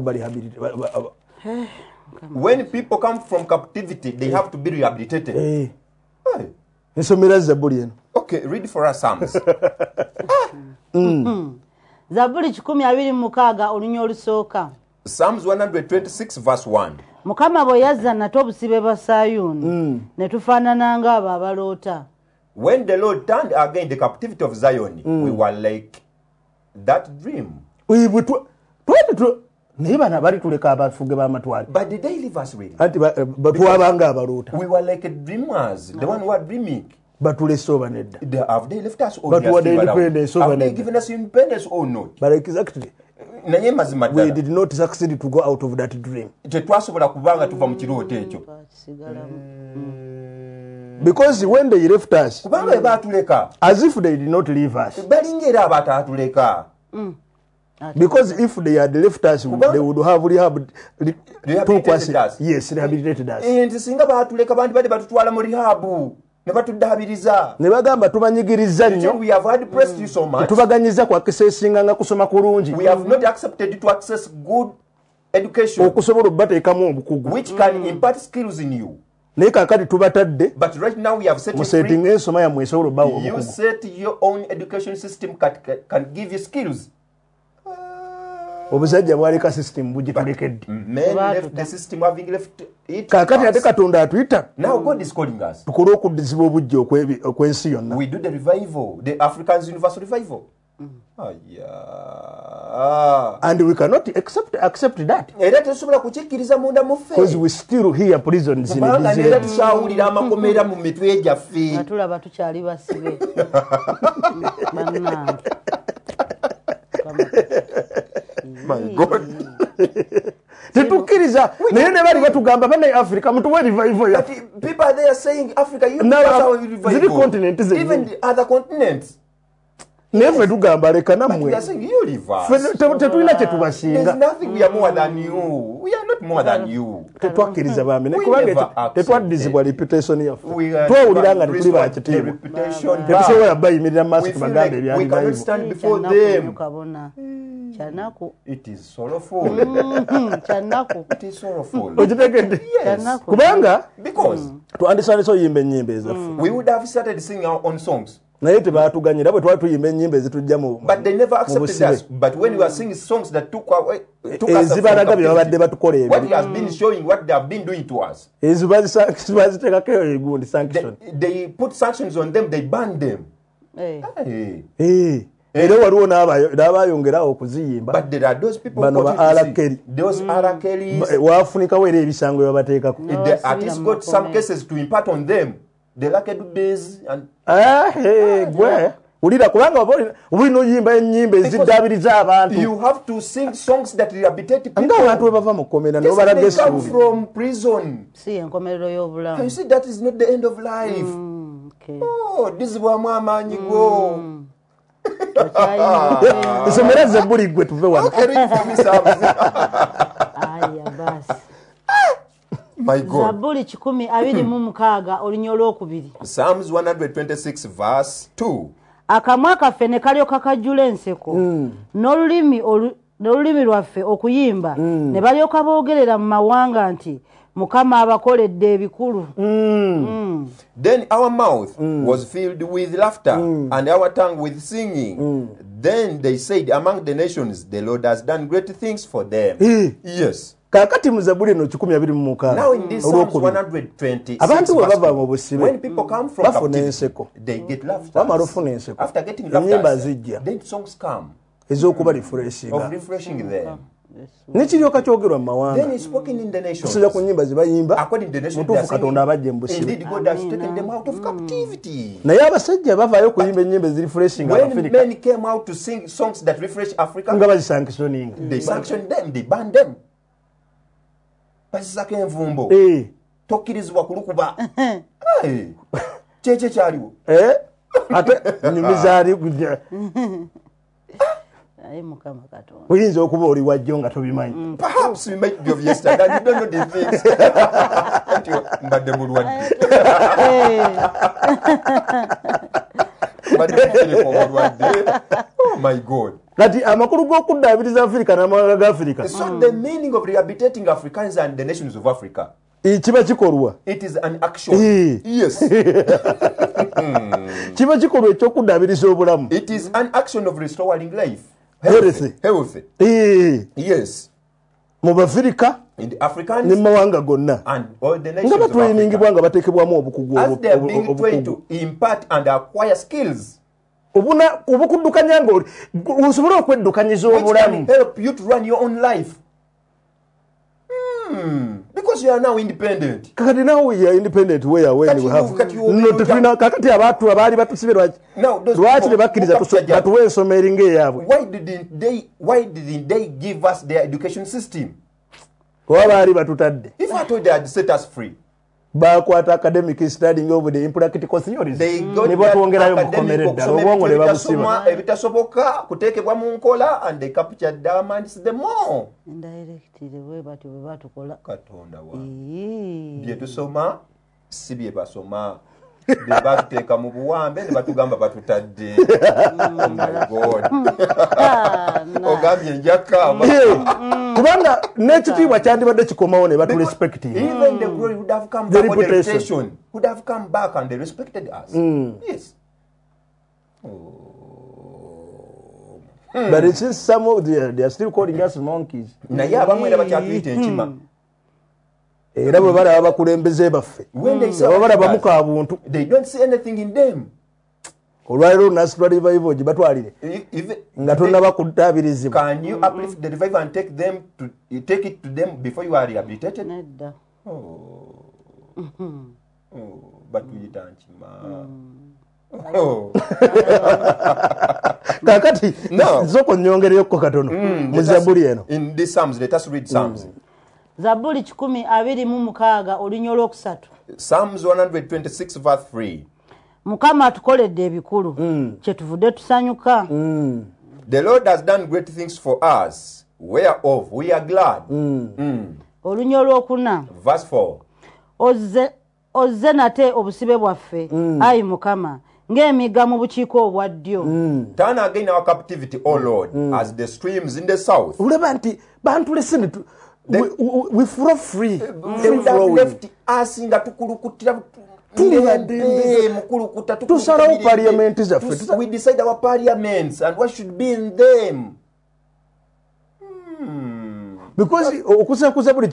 when people come from captivity, they have to be rehabilitated. Hey. nsomera Zabbuli eno. Okay, read for us Psalms. Zabbuli 16 olunya olusooka. Psalms 126 verse 1. Mukama bwe yazza nate obusibe bwa Sayuni ne tufaanana ng'abo abaloota. When the Lord turned again the captivity of Zion, we were like that dream. naye bana bali tuleka abafuge b'amatwale. But did they leave us really? Anti batwabanga abaloota. We were like dreamers, the one who are dreaming. Batulese oba nedda. Have they left us or But what independence over have they given us independence or not? But exactly. Naye mazima We did not succeed to go out of that dream. Tetwasobola kubanga tuva mu kirooto ekyo. Because when they left us, Kubanga batuleka. as if they did not leave us. Balinga era abatatuleka. Because if they had left us, they would have Rehabilitated us. Yes, rehabilitated us. Nti singa batuleka bandi bali batutwala mu rihabu. Ne batuddaabiriza. Ne bagamba tubanyigiriza nnyo. We have had pressed you so much. Tubaganyiza ku accessinga nga kusoma kulungi. We have not accepted to access good education. Okusobola obbateekamu obukugu. Which can impart skills in you. Naye kaakati tubatadde. But right now we have set you free. Ensoma yammwe esobola obbawo obukugu. You set your own education system can give you skills. Obusajja bwaleka system bugitulekedde. Men left the system having left it. Kaakati ate Katonda atuyita. Now God is calling us. Tukole okuddizibwa obujja okw'ensi yonna. We do the revival, the Africans Universal Revival. And we cannot accept that. Era tesobola kukikkiriza munda mu ffe. Because we still hear prisons in the disease. Era tukyawulira amakomera mu mitwe gyaffe. Atulaba tukyali basibe. My God. Tetukkiriza naye ne bali batugamba bane Africa mutuwe revival ya. People are there saying Africa you revival. Continents even the other continents. Never tugamba leka namwe. They are saying you reverse. Tetulina kye tubasinga. There's nothing we are more than you. We are not more than you. Tetwakkiriza bambi ne kubanga tetwaddizibwa reputation yaffe. Twawulira nga tuli ba kitiibwa. Tetusobola bayimirira mu maaso tubagambe ebyali bayivu. We cannot stand before them. Chanaku. It is sorrowful. Chanaku. It is sorrowful. Okitegedde? Yes. Kubanga because twandisandise oyimba ennyimba ezaffe. We would have started singing our own songs. Naye tebaatuganyira bwe twali tuyimba ennyimba ezitujja mu. But they never accepted us. But when we were singing songs that took us ezibalaga bye babadde batukola ebyo. What he has been showing, what they have been doing to us. Ezibaziteekako egundi sanction. They put sanctions on them, they banned them. Era waliwo n'abayongerawo okuziyimba. But there are those people bano ba Alakeri. Those Alakeris. Waafunikawo era ebisango bye babateekako. The artists got some cases to impart on them. The Lakedudes and gwe ulira kubanga obulina oyimba ennyimba eziddaabiriza abantu. You have to sing songs that rehabilitate people. Nga abantu bava mu kkomera ne balage essuubi. They come from prison. Si enkomerero y'obulamu. You see that is not the end of life. Okay. Oh, dizibwamu amaanyi go. Esomera Zabbuli gwe tuve wano. Okay, read for me service. Aya basi. My God. Zabbuli 16 olunya olwokubiri. Psalms 126 verse 2. Akamwa kaffe ne kalyoka kajjula enseko. N'olulimi lwaffe okuyimba ne balyoka boogerera mu mawanga nti Mukama abakoledde ebikulu. Then our mouth was filled with laughter and our tongue with singing. Then they said among the nations, the Lord has done great things for them. Yes. Kakati mu Zabbuli eno 16. Now in this Psalms 120, abantu bwe bava mu busibe, when people come from captivity, they get laughter. After getting laughter, then songs come. Ez'okuba refreshinga. Of refreshing them. Nekiryoka kyogerwa mu mawanga. Then he's spoken in the nations. Tusajja ku nnyimba ze bayimba. According to the nations, mutuufu Katonda abajja mu busibe. Indeed, God has taken them out of captivity. Naye abasajja bavaayo kuyimba ennyimba ezirefreshinga When Africa. men came out to sing songs that refresh Africa, nga bazisanctioning. They sanctioned them, they banned them. Basisako envumbo. Tokkirizibwa kulukuba. Kyekyo kyaliwo. Ate nnyimbi zaali Aye Mukama Katonda. Oyinza okuba oli wajjo nga tobimanyi. Perhaps we might be of yesterday. You don't know the things. But the Mulwadi. Oh my God. Kati amakulu g'okuddaabiriza Afrika n'amawanga ga Afrika. So the meaning of rehabilitating Africans and the nations of Africa. Kiba kikolwa. It is an action. Yes. Kiba kikolwa ekyokuddaabiriza obulamu. It is an action of restoring life. Health. Yes. Mu Bafirika in the Africans ne mawanga gonna. And all the nations of Africa. Nga bateekebwamu obukugu. As they are being trained to impart and acquire skills. Obukuddukanya ng'oli osobola okweddukanyiza obulamu. Which can help you to run your own life. Because you are now independent. Kakati now we are independent where when we have. No tufina kakati abantu abali batusibe lwaki. Lwaki ne bakkiriza batuwe ensomero ng'eyaabwe. Why didn't they give us their education system? Wabaali batutadde. If I told they had set us free. Bakwata academic studying over the impractical theories. They got academic ebitasoboka kuteekebwa mu nkola and they captured their minds the more. Indirectly we batu batukola. Katonda wa. Bye tusoma si bye basoma. Bye bateeka mu buwambe ne batugamba batutadde. Oh my God. Ogambye njaka. Kubanga n'ekitiibwa kyandibadde kikomawo ne batu respect. Even the glory would have come back, the reputation would have come back and they respected us. Yes. But it is some of they are still calling us monkeys. Naye abamu era bakyatuyita enkima. Era bwe balaba abakulembeze baffe. Balaba muka buntu. They don't see anything in them. Olwaliro National Revival gye batwalire. Nga tonnaba kuddabirizibwa. Can you uplift the revival and take it to them before you are rehabilitated? Nedda. Batuyita nkima. Kakati zoko nyongereyoko katono mu Zabuli eno. In these Psalms, let us read Psalms. Zabuli 10:26 olunya olwokusatu. Psalms 126 verse 3. Mukama atukoledde ebikulu. Kyetuvudde tusanyuka. The Lord has done great things for us, whereof we are glad. Olunya olwokuna. Verse 4. Ozze nate obusibe bwaffe, ayi Mukama, ng'emigga mu bukiiko obwa ddyo. Turn again our captivity, O Lord, as the streams in the south. Ulaba nti bantu listen we flow free. Left us nga tukulukutira tusalawo parliament zaffe. We decide our parliaments and what should be in them. Because okusakuza buli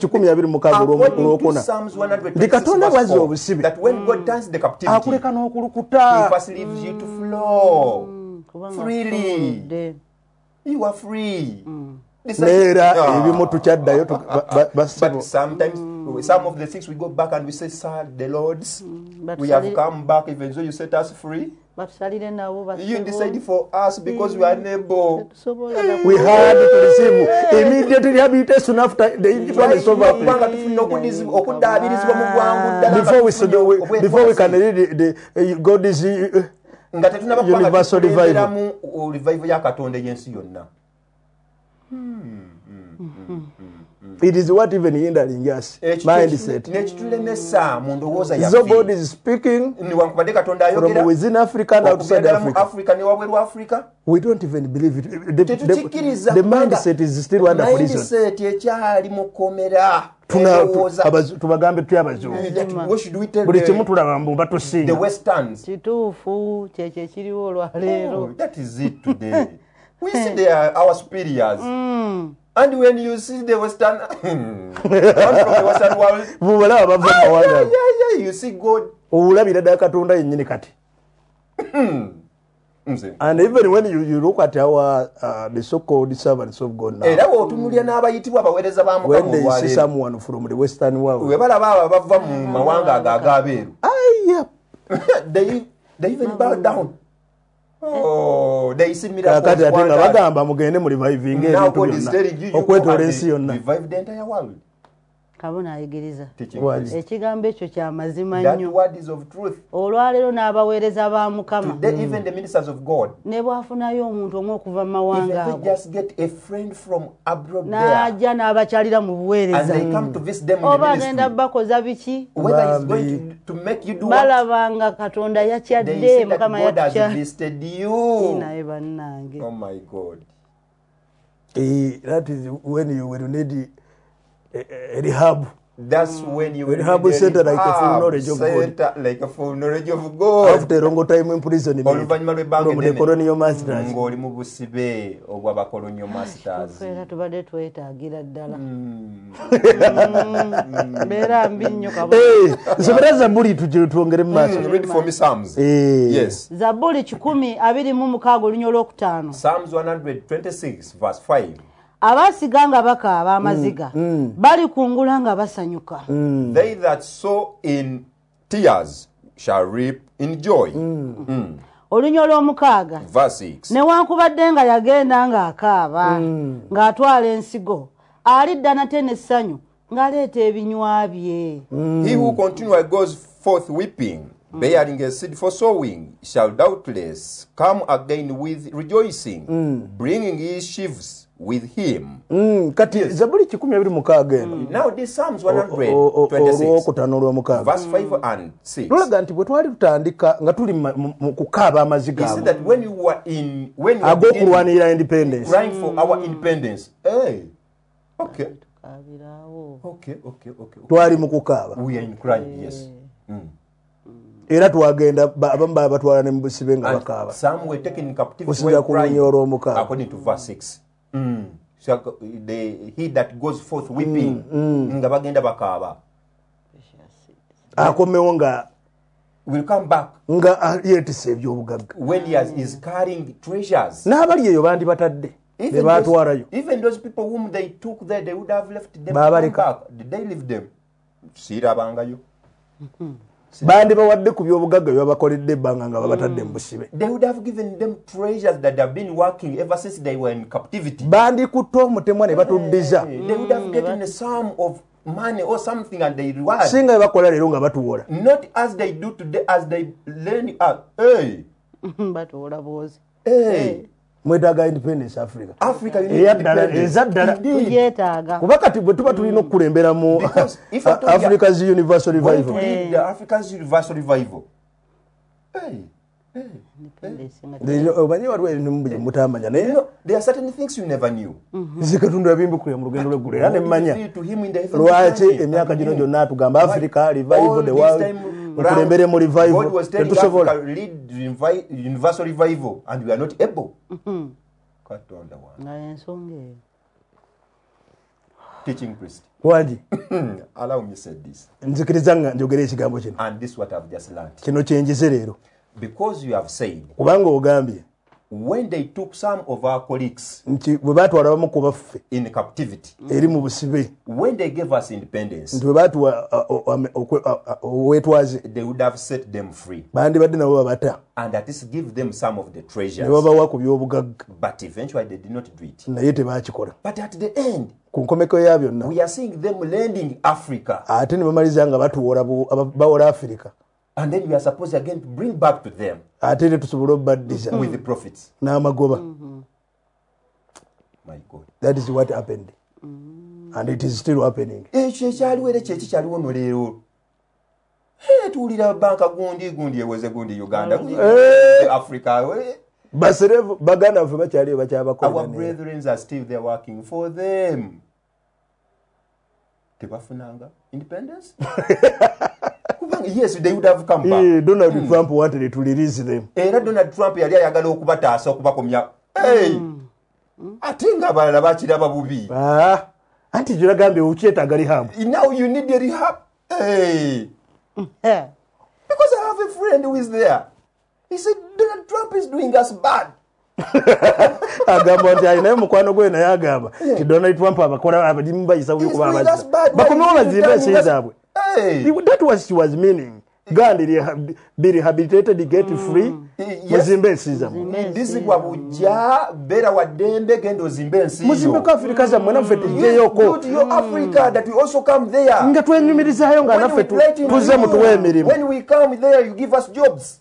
10:26 ndi Katonda bwazi obusibe that when God turns the captivity akuleka n'okulukuta he first leaves you to flow freely. You are free. Neera ebimu tukyaddayo but sometimes some of the things we go back and we say, sir, the Lord's we have come back even though you set us free. You decided for us because we are unable. We had to receive immediate rehabilitation after the independence of Africa. Before we can read the God is universal revival. It is what even hindering us. Mindset. So God is speaking from within Africa and outside Africa. We don't even believe it. The mindset is still under prison. Tubagambe tuli abazungu. Buli kimu tulaba mbu batusinga. The Westerns. Kituufu kyekyo ekiriwo olwaleero. That is it today. We see they are our superiors. And when you see the Western one from the Western world, you see God. And even when you look at our the so-called servants of God now, when they see someone from the Western world, they even bow down. Oh, they see miracles. Now God is telling you, you revive the entire world. kabona ayigiriza ekigambo ekyo kya mazima nnyo olwaleero n'abaweereza ba Mukama even the ministers of God ne bwafunayo omuntu omwe okuva mu mawanga ago n'ajja n'abakyalira mu buweereza oba agenda bakoza biki balabanga Katonda yakyadde Mukama yakyadde naye bannange. Oh my God. That is when you will need a rehab. That's when you will rehab center like a full knowledge of God. Like a full knowledge of God. After a long time in prison, from the colonial masters. Ngoli mu busibe obwa colonial masters. Kwera tubade twetagira ddala. Bera mbi nnyo kabo. Sobera Zaburi tuongere mu maaso. Read for me Psalms. Yes. Zaburi 10:26 olunya olwokutaano. Psalms 126 verse 5. Abasiganga bakaaba amaziga bali kungula nga basanyuka. They that sow in tears shall reap in joy. Olunya olw'omukaaga verse 6. Newankubadde nga yagenda ng'akaaba ng'atwala ensigo alidda nate n'essanyu ng'aleeta ebinywa bye. He who continually goes forth weeping, bearing a seed for sowing, shall doubtless come again with rejoicing, bringing his sheaves with him. Kati Zaburi 10:26. Now this Psalms 126 verse 5 and 6. Lulaga nti bwe twali tutandika nga tuli mu kukaaba amaziga. He said that when you were agokulwanira independence, crying for our independence. Hey. Okay. Twali mu kukaaba. We are in crying, yes. Era twagenda abamu batwala ne mu busibe nga bakaaba. Some were taken in captivity when crying, according to verse 6. So he that goes forth weeping nga bagenda bakaba akomewo nga will come back nga yetise ebyobugagga when he is carrying treasures. N'abali eyo bandi batadde ne batwalayo. Even those people whom they took there, they would have left them back. Did they leave them? Sirabangayo. Bandi bawadde ku byobugagga byabakoledde ebbanga nga babatadde mu busibe. They would have given them treasures that have been working ever since they were in captivity. Bandi kutto omutemwa ne batuddiza. They would have gotten a sum of money or something and they reward. Singa bakola leero nga batuwola. Not as they do today, as they learn up. Hey. Batuwola bozi. Hey. Mwetaaga independence Africa. Africa ezaddala tugyetaaga. Kuba kati bwe tuba tulina okukulembera mu Africa's Universal Revival. The Africa's Universal Revival. Hey. There are certain things you never knew. Zikatundu yabimbukuya mu lugendo lw'eggulu era ne mmanya lwaki emyaka gino gyonna atugamba Africa Revival, the world mukulembere mu revival tetusobola. Universal Revival and we are not able. Teaching priest. Wadi. Allow me say this. Nzikiriza nga njogera ekigambo kino. And this what I've just learned. Kino kyenjize leero. Because you have said. Kubanga ogambye. When they took some of our colleagues nti bwe batwala bamu ku baffe in captivity, eri mu busibe, when they gave us independence, nti bwe batuwa wetwaze, they would have set them free. Bandi badde nabo babata. And that is give them some of the treasures. Ne babawa ku byobugagga. But eventually they did not do it. Naye tebakikola. But at the end, ku nkomeko ya byonna, we are seeing them lending Africa. Ate ne bamaliza nga batuwola bawola Africa. And then we are supposed again to bring back to them with the profits. My God. That is what happened. And it is still happening. Uganda, Africa. Our brethren are still there working for them. Independence? Yes, they would have come back. Donald Trump wanted to release them. Donald Trump yali ayagala okubataasa okubakomya. Hey! Atinga abalala bakira babubi. Anti gyolagambye okyetaaga rehab. Now you need a rehab. Hey! Because I have a friend who is there. He said Donald Trump is doing us bad. Agamba nti alinayo mukwano gwe naye agamba nti Donald Trump abakola abajimu bayisa bubi kuba abazi. Bakomewo bazimba ensi zaabwe. Hey. That was she was meaning. Gandhi be rehabilitated, get free. Muzimbe nsiza. Ndizibwa bujja bera wadembe gendo zimbe nsizo. Muzimbe ko Africa za mwana ffe tujeyoko. Go to your Africa that we also come there. Nga twenyumirizayo nga naffe tuze mutuwe emirimu. When we come there you give us jobs.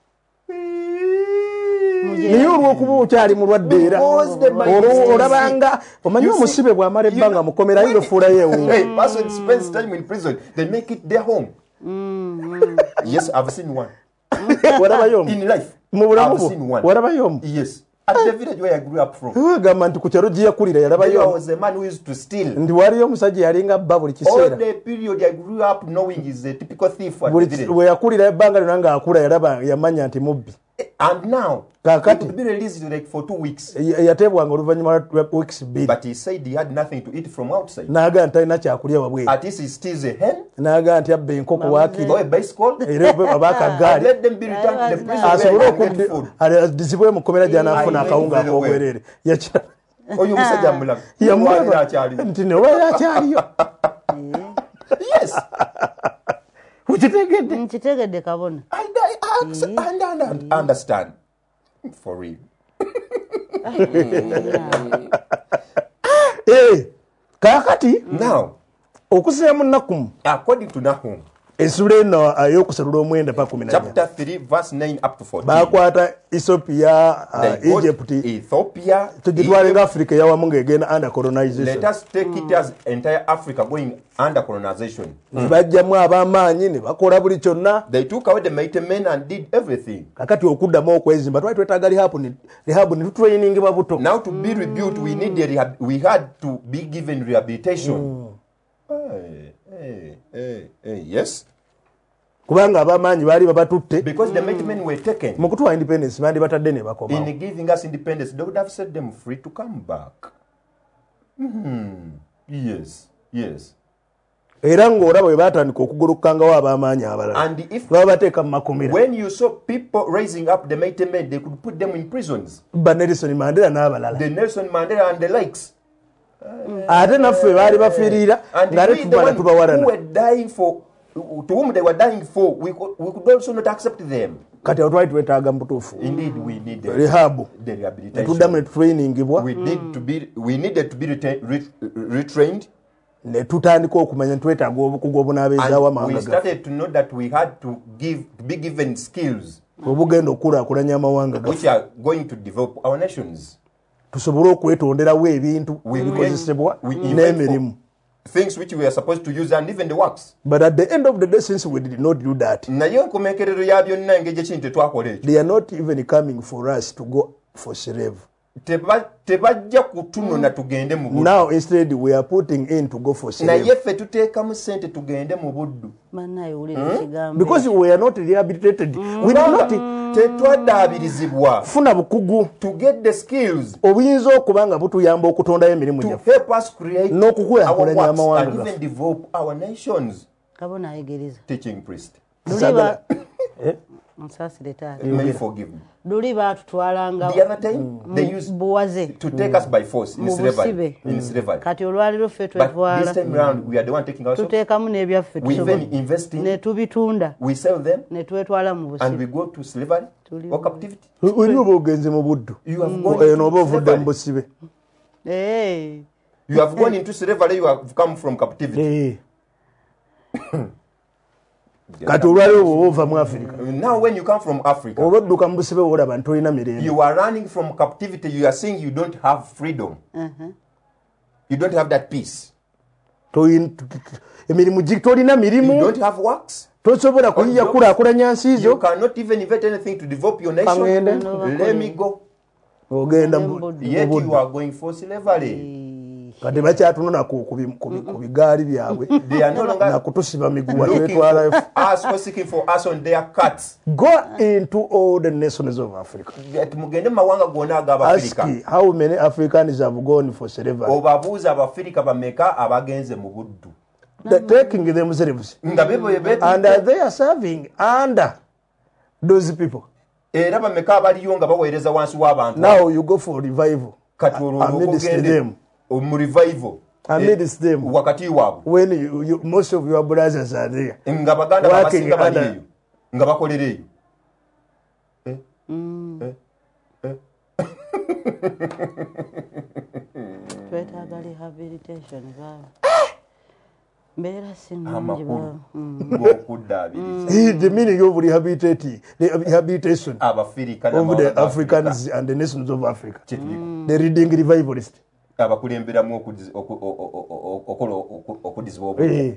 Niyo olw'okuba okyali mulwadde era olabanga omanyi omusibe bw'amala ebbanga mukomerayo befuulayo ewuwo. Hey, person spends time in prison, they make it their home. Yes, I've seen one. Warabayo in life. I've seen one. Warabayo. Yes. At the village where I grew up from. Wagamba nti ku kyalo gye yakulira yarabayo. There was a man who used to steal. Ndi waliyo omusajja yalinga bba buli kiseera. All the period I grew up knowing is a typical thief at the village. We yakulira ebbanga lino nga akula yaraba yamanya nti mubbi. And now, kakati, he could be released like for 2 weeks. Yatebwanga oluvannyuma lwa weeks 2. But he said he had nothing to eat from outside. N'agamba nti talina kyakulya wabweru. At least he steals a hen. N'agamba nti abba enkoko waakiri. Or a bicycle. Era abakagaali. Let them be returned to the prison where they get food. Adizibwe mu kkomera gy'anaafuna akawunga ak'obwereere. Yakira. Oyo omusajja mulamu. Yamulaba nti ne waera akyaliyo. Yes. Nkitegedde kabona. I understand. For real. Kakati now okuseemu Nahum, according to Nahum, esula eno ay'okusalula omwenda pa 14. Chapter 3 verse 9 up to 14. Bakwata Ethiopia, Egypt, Ethiopia, tugitwalenga Africa yawamu ng'egenda under colonization. Let us take it as entire Africa going under colonization. Bajjamu ab'amaanyi ne bakola buli kyonna. They took away the mighty men and did everything. Kakati okuddamu okwezimba twali twetaaga rehab ne tutrainingibwa buto. Now to be rebuilt we had to be given rehabilitation. Yes. Kubanga ab'amaanyi baali babatutte. Because the mighty men were taken. Mu kutuwa independence bandi batadde ne bakomawo. In giving us independence, they would have set them free to come back. Yes. Yes. Era ng'olaba bwe baatandika okugolokangawo ab'amaanyi abalala. And if babateeka mu makomera. When you saw people raising up the mighty men, they could put them in prisons. Ba Nelson Mandela n'abalala. The Nelson Mandela and the likes. Ate naffe baali bafiirira ng'ate tubala tubawarana. Who were dying for, to whom they were dying for, we could also not accept them. Kati awo twali twetaaga mu butuufu. Indeed, we need the rehabilitation. Tuddamu ne tutrainingibwa. We needed to be retrained. Ne tutandika okumanya twetaaga obukugu obunaabeezaawo amawanga gaffe. We started to know that we had to be given skills obugenda okukulaakulanya amawanga gaffe, which are going to develop our nations. Tusobole okwetonderawo ebintu ebikozesebwa n'emirimu. Things which we are supposed to use and even the works. But at the end of the day, since we did not do that, they are not even coming for us to go for slave. Now instead we are putting in to go for slave. Because we are not rehabilitated. We are not funa bukugu to get the skills obuyinza okubanga butuyamba okutondayo emirimu gyaffe, help us create n'okukulaakulanya amawanga and even develop our nations. Kabona ayegereza Teaching priest. May forgive me. Duli batutwalanga the other time they used to take us by force in slavery. Kati olwaliro ffe twetwala. This time around we are the one taking ourselves. Tuteekamu n'ebyaffe we even invest in, ne tubitunda, we sell them, ne twetwala mu busibe, and we go to slavery or captivity. Oli oba ogenze mu buddu, eno oba ovudde mu busibe. You have gone into slavery, you have come from captivity. Kati olwaliro ova mu Africa. Now when you come from Africa, olwodduka mu busibe olaba ntolina mirembe. You are running from captivity, you are saying you don't have freedom. You don't have that peace. Emirimu tolina mirimu. You don't have works. Tosobola kuyiya kulaakulanya nsi zo. You cannot even invent anything to develop your nation. Let me go. Ogenda yet you are going for slavery. Kati bakyatunona ku bigaali byabwe na kutusiba miguwa twetwalayo. Seeking for us on their cuts. Go into all the nations of Africa. Mugende mawanga gonna aga Africa. Ask how many Africans have gone for slavery. Obabuuza abafrika bameka abagenze mu buddu. They're taking themselves and they are serving under those people. Now you go for revival amidst them. Amidst them, when most of your brothers are there working under nga bakolereyo twetaaga rehabilitation baba mbeera the meaning of rehabilitation of the Africans and the nations of Africa. The reading revivalist. Abakulemberamu okudizibwa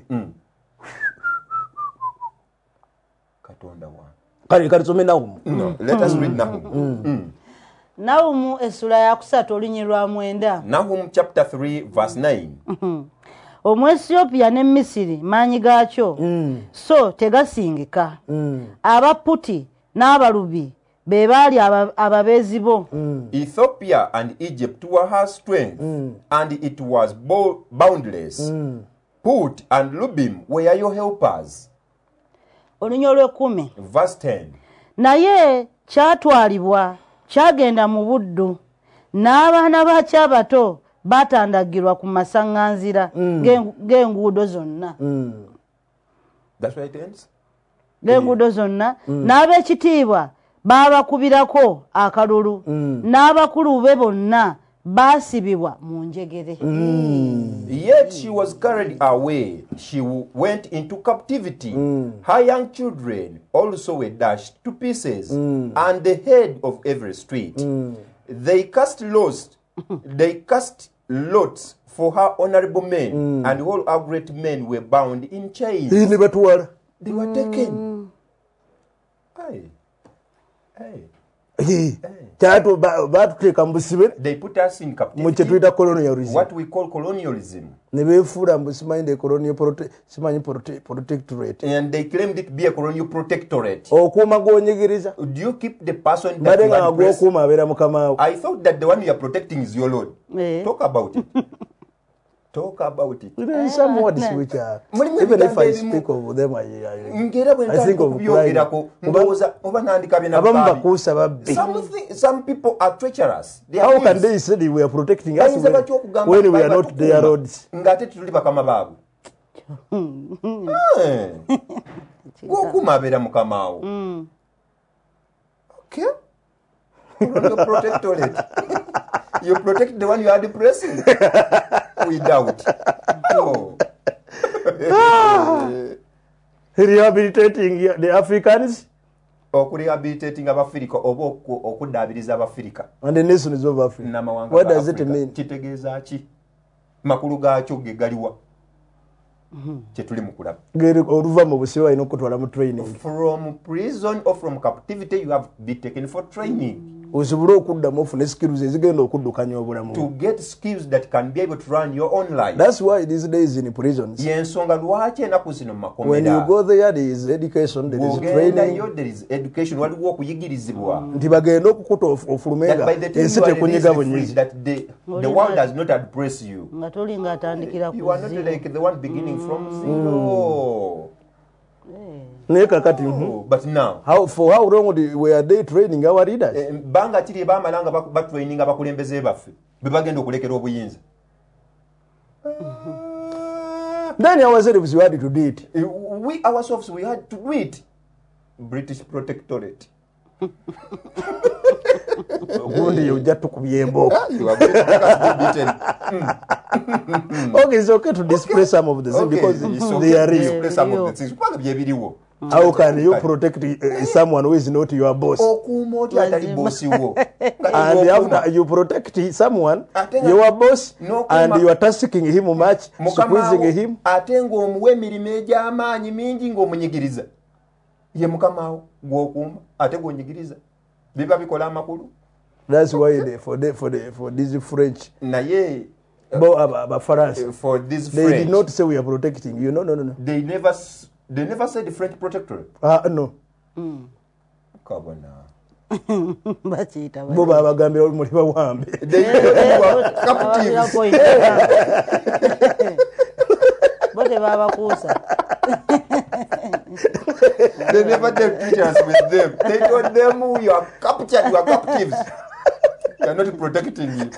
Katonda wa. Kale some Nahum. Let us read Nahum. Nahum essula ya 3 olunyiriri lwa 9. Nahum chapter 3 verse 9. Omwesiyopia ne Misiri maanyi gaakyo so tegasingika. Abaputi n'abalubi be baali ababeezi bo. Ethiopia and Egypt were her strength, and it was boundless. Put and Lubim were your helpers. Olunyiriri lw'ekkumi. Verse 10. Naye kyatwalibwa kyagenda mu buddu n'abaana baakyo abato batandagirwa ku masaŋŋanzira g'enguudo zonna. That's right, ends. G'enguudo zonna n'ab'ekitiibwa baabakubirako akalulu n'abakulu be bonna baasibibwa mu njegere. Yet she was carried away, she went into captivity. Her young children also were dashed to pieces, and the head of every street. They cast lots for her honorable men, and all our great men were bound in chains. They were taken. They put us in captivity. What we call colonialism. And they claimed it to be a colonial protectorate. Do you keep the person that you address? I thought that the one you are protecting is your Lord. Talk about it. Talk about it. There are some words which are, even if I speak of them, I think of crying. Some people are treacherous. How can they say they were protecting us when we are not their roads? Okay. You protect the one you are depressing. Without. Oh. Rehabilitating the Africans. Rehabilitating Africa okudabiriza Abafrika. And the nations of Africa. What does it mean? Kitegeeza ki? Makulu gaakyo ge galiwa. Chetuli mukulaba. Oluva mu busiwa ino kutwala mu training. From prison or from captivity you have been taken for training. To get skills that can be able to run your own life. That's why these days in prisons, when you go there, there is education, there is training. There is education. That by the time the world does not oppress you. You are not like the one beginning from zero. But now, for how long were they training our leaders? Then ourselves we had to do it. We ourselves we had to do it. British protectorate. You just took me a book. Okay, it's okay to display some of the things because they are real. Some of the things. How can you protect someone who is not your boss? And after you protect someone, your boss, and you are tasking him much, squeezing him. That's why for these French, for these they French, did not say we are protecting you. No. They never said the French protectorate. No. Kabona. Boba bagambira oli muliba wambe. Bote baba kusa. They never did teachers with them. They told them you are captured, you are captives. They are not protecting you.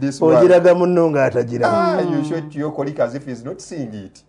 this one. Ojiraga munno nga atagira. You show it to your colleague as if he's not seeing it.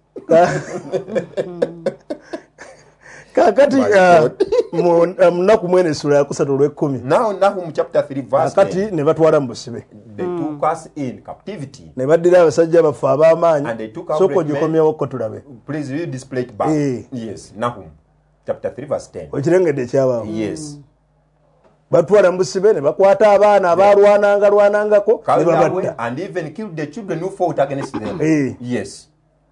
Kakati munaku mwene sura ya 3:10. Now Nahum chapter 3 verse 10. Kakati ne batwala mu busibe. They took us in captivity. Ne baddira abasajja bafu ab'amaanyi. And they took our soko gikomyewo ko tulabe. Please read this plate back. Yes, Nahum chapter 3 verse 10. Okirengedde kyabaawo. Yes. Batwala mu busibe ne bakwata abaana abalwanangako ne babatta. And even killed the children who fought against them. Yes.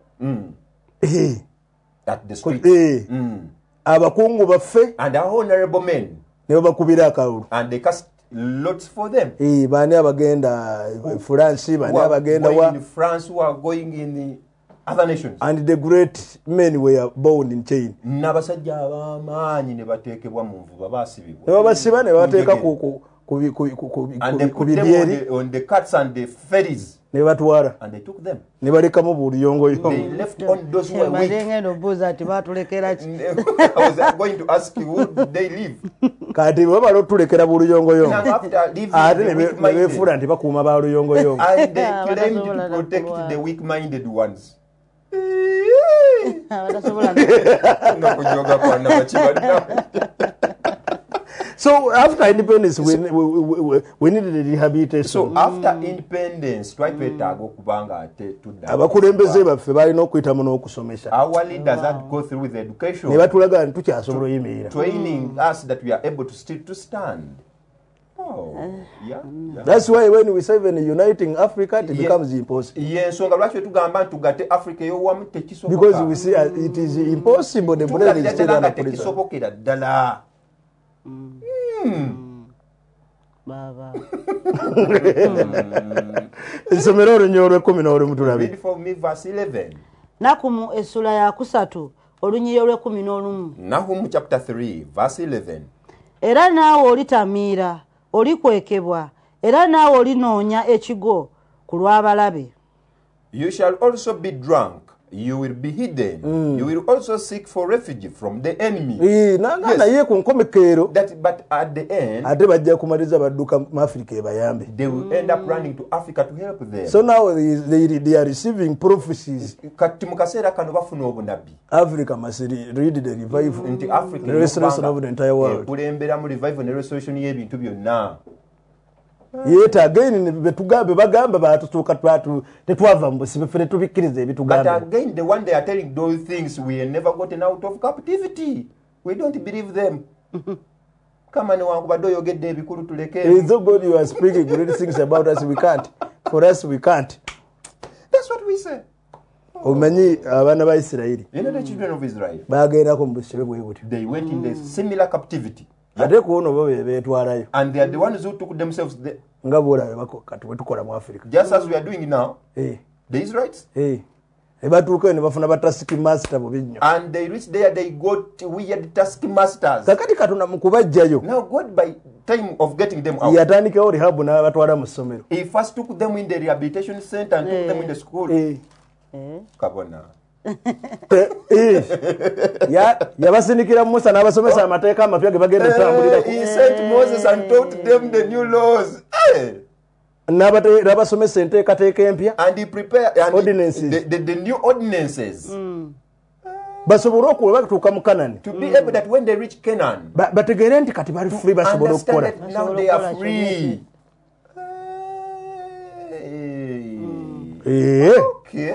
At the street. Abakungu baffe and our honorable men ne bakubira akawulu and they cast lots for them. Bani abagenda France, bani abagenda wa in France, who are going in the other nations. And the great men were bound in chain. Nabasajja abamanyi ne batekebwa mu nvuba basibibwa. Ne babasiba ne bateeka ku bidyeri on the carts and the ferries. Ne batwala. And they took them. Ne balekamu buluyongoyongo. They left on those who were weak. Ngendo buza ati batulekera ki. I was going to ask you, who did they leave? Kati baba lotulekera buluyongoyongo. After leaving the weak-minded. Befura nti bakuuma baluyongoyongo. And they claimed to protect the weak-minded ones. So after independence, we needed a rehabilitation. So after independence, abakulembeze baffe balina okuyitamu n'okusomesa. Our leaders had to go through with education. Ne batulaga nti tukyasobola oyimirira. Training us that we are able to still to stand. Oh, yeah. That's why when we say when uniting Africa, it becomes impossible. Yes, so Africa, because we see it is impossible. The brother is still under prison. Baba. Isomero olunyo 10 mutulabe. Read for me verse 11. Nakumu esula ya 3 olunyo 11. Nahum chapter 3 verse 11. Era naawe olitamiira, olikwekebwa, era naawe olinoonya ekigo ku lw'abalabe. You shall also be drunk. You will be hidden. You will also seek for refuge from the enemy. Yes. But at the end, they will end up running to Africa to help them. So now they are receiving prophecies. Africa must read the revival, the restoration of the entire world. Yet again, bagamba batutuka tetwava mbusibe fere tubikirize ebitugamba. But again, the one they are telling those things, we have never gotten out of captivity. We don't believe them. Come on, wankubado get there bikuru tuleke. It's so good you are speaking great things about us. We can't. For us, we can't. That's what we say. Omanyi abana ba Israeli. You know the children of Israel. Bagenda ko mbusibe bwebuti. They went in the similar captivity. And they are the ones who took themselves there. Just as we are doing now, the Israelites. And they reached there, they got weird taskmasters. Now God, by time of getting them out, he first took them in the rehabilitation center and took them in the school. Kabona. Yabasinnikira Musa n'abasomesa amateeka amapya ge bagenda tambulira. He sent Moses and taught them the new laws. N'abasomesa enteekateeka empya. And he prepared ordinances. The new ordinances. Basobole okuba batuuka mu Canaan. To be able that when they reach Canaan, bategeere nti kati bali free basobola okukola. Now they are free. Okay.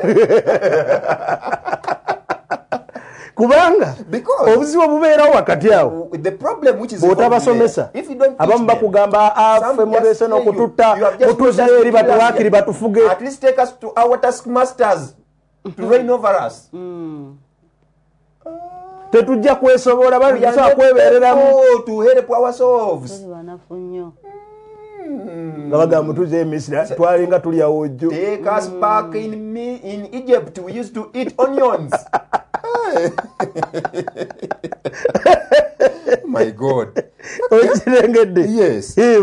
Kubanga obuzibu bubeerawo wakati awo bw'otabasomesa abamu bakugamba afe mulese n'okututta mutuze eri batuwaakiri batufuge. At least take us to our taskmasters to reign over us. Tetujja kwesobola balitusobola kwebeereramu to help ourselves. Take us back in Egypt. We used to eat onions. My God. Yes. He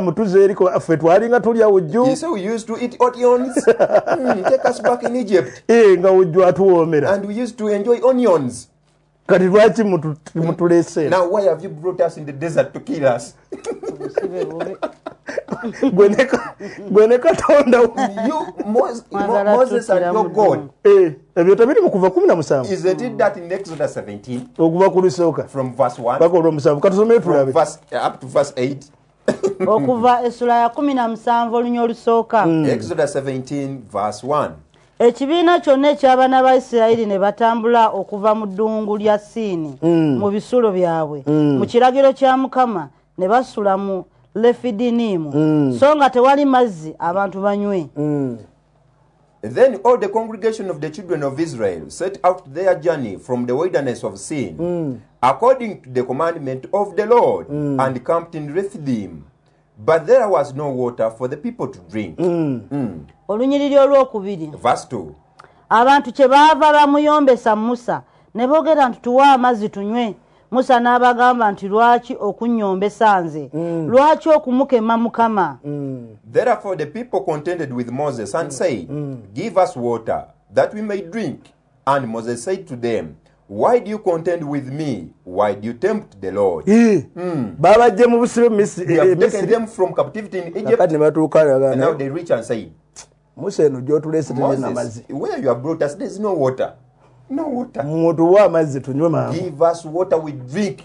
said we used to eat onions. Take us back in Egypt. And we used to enjoy onions. Now why have you brought us in the desert to kill us? Gwene katonda Moses and your God. Ebyo tabiri mu kuva 17. Isn't it that in Exodus 17? Okuva ku lusooka. From verse 1. Bako olumusaavu katusome tulabe. Up to verse 8. Okuva essula ya 17 olunya olusooka. Exodus 17 verse 1. Ekibiina kyonna eky'abaana ba Isirayiri ne batambula okuva mu ddungu lya Siini mu bisulo byabwe mu kiragiro kya Mukama ne basula mu Lefidinimu so nga tewali mazzi abantu banywe. Then all the congregation of the children of Israel set out their journey from the wilderness of Sin according to the commandment of the Lord and camped in Rephidim. But there was no water for the people to drink. Olunyiriri olwokubiri. Verse 2. Abantu kyebaava bamuyombesa Musa ne boogera nti tuwa amazzi tunywe. Musa n'abagamba nti lwaki okunyombesa nze? Lwaki okumukema Mukama? Therefore the people contended with Moses and said, Give us water that we may drink. And Moses said to them, Why do you contend with me? Why do you tempt the Lord? Babajje mu busibe Misiri. They have taken them from captivity in Egypt. And now they reach and say, Moses, where you have brought us, there is no water. No water. Give us water we drink.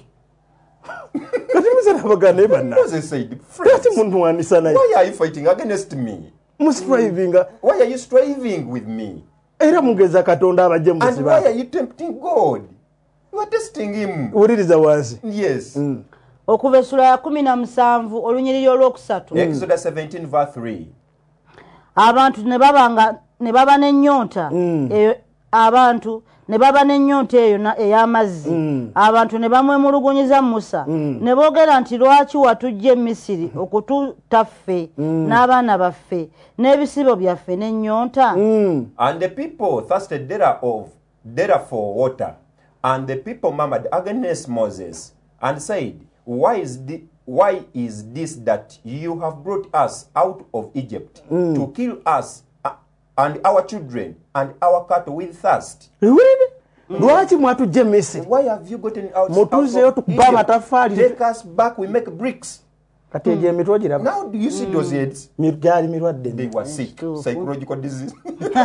Moses said, why are you fighting against me? Why are you striving with me? And why are you tempting God? You are testing him. Yes. Okuva essula ya 17 olunyiriri olwokusatu. Exodus 17 verse 3. Abantu ne baba n'ennyonta abantu ne baba n'ennyonta eyo ey'amazzi. Abantu ne bamwemulugunyiza Musa ne boogera nti lwaki watujja e Misiri okututaffe n'abaana baffe n'ebisibo byaffe n'ennyonta. And the people thirsted for water, and the people murmured against Moses and said, Why is this that you have brought us out of Egypt to kill us and our children and our cattle with thirst? Why have you gotten out of Egypt? Take us back, we make bricks. Now do you see those heads? They were sick, psychological disease.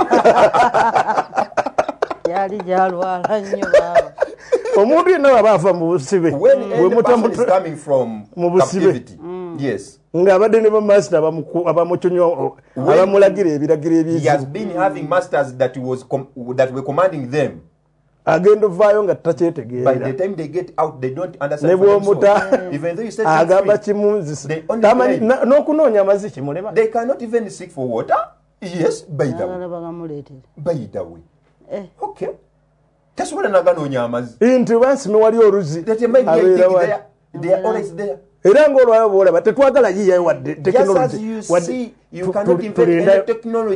When the person is coming from captivity, yes, he has been having masters that were commanding them. By the time they get out, they don't understand for themselves. Even though you say they only they cannot even seek for water. Yes, by the way. Okay. That's what they are always there. Just as you see, you cannot invent any technology.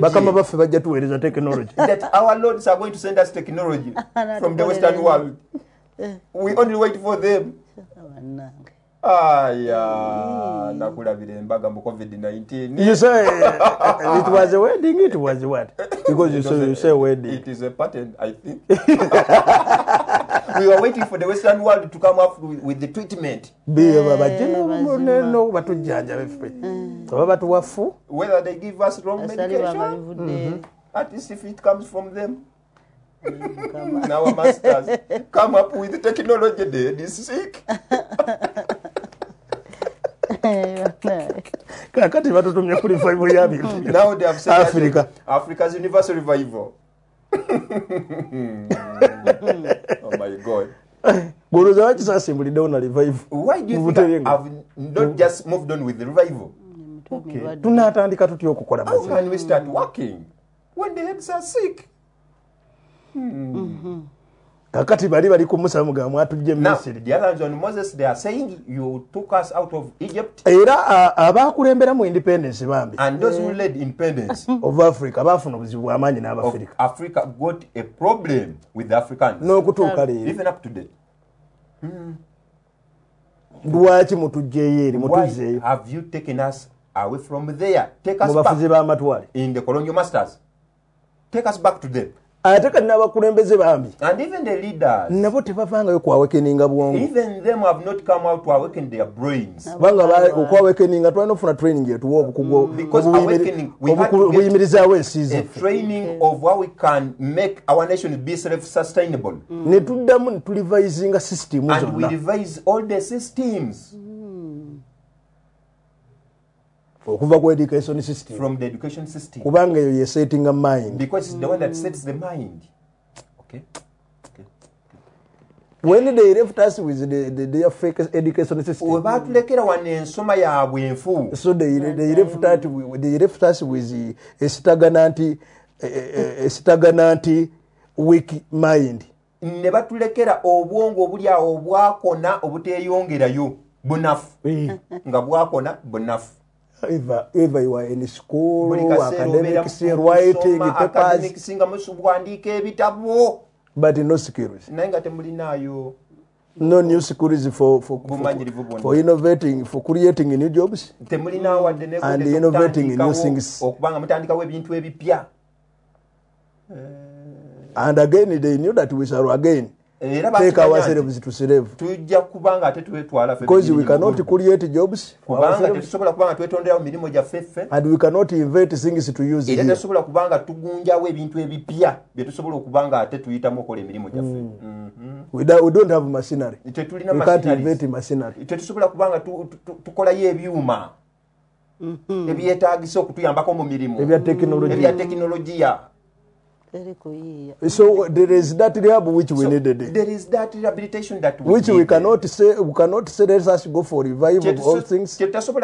That our lords are going to send us technology from the Western world. We only wait for them. COVID-19. You say it was a wedding, it was what? Because you say wedding. It is a pattern, I think. We were waiting for the Western world to come up with the treatment. Whether they give us wrong medication, at least if it comes from them. Now our masters come up with the technology, they are sick. Now they have said Africa's universal revival. Oh my God. Why do you think I've not just moved on with the revival? Okay. How can we start working when the heads are sick? Now, the others on Moses, they are saying, you took us out of Egypt. And those who led independence of Africa got a problem with the Africans. Even up to date. Why have you taken us away from there? Take us back in the colonial masters. Take us back to them. ate kati n'abakulembeze bambi and even the leaders nabo tebavangayo kwawekeninga bwongo even them have not come out to awaken their brains banga okwawekeninga twalina okufuna training yetuwa obuyimirizaawo ensiizo a training of how we can make our nation be self-sustainable ne tuddamu ne tulivisinga system zonna and we revise all the systems okuva ku education system from the education system kubanga eyo ye setting a mind because it's the one that sets the mind. Okay. When they left us with the fake education system webatulekera wane ensoma yaabwe enfu so they left us with a stagnant weak mind ne batulekera obwongo obuli awo obwakona obuteeyongerayo bunafu nga bwakona bunafu. Either you are in school, academics, writing papers, but no security. No new security for innovating, for creating new jobs, and innovating new things. And again, they knew that we shall again take ourselves to slave. Because we cannot create jobs and we cannot invent things to use it. We don't have machinery. We can't invent machinery. So there is that rehab which we needed. There is that rehabilitation that we which needed. We cannot say let us go for revival of all things.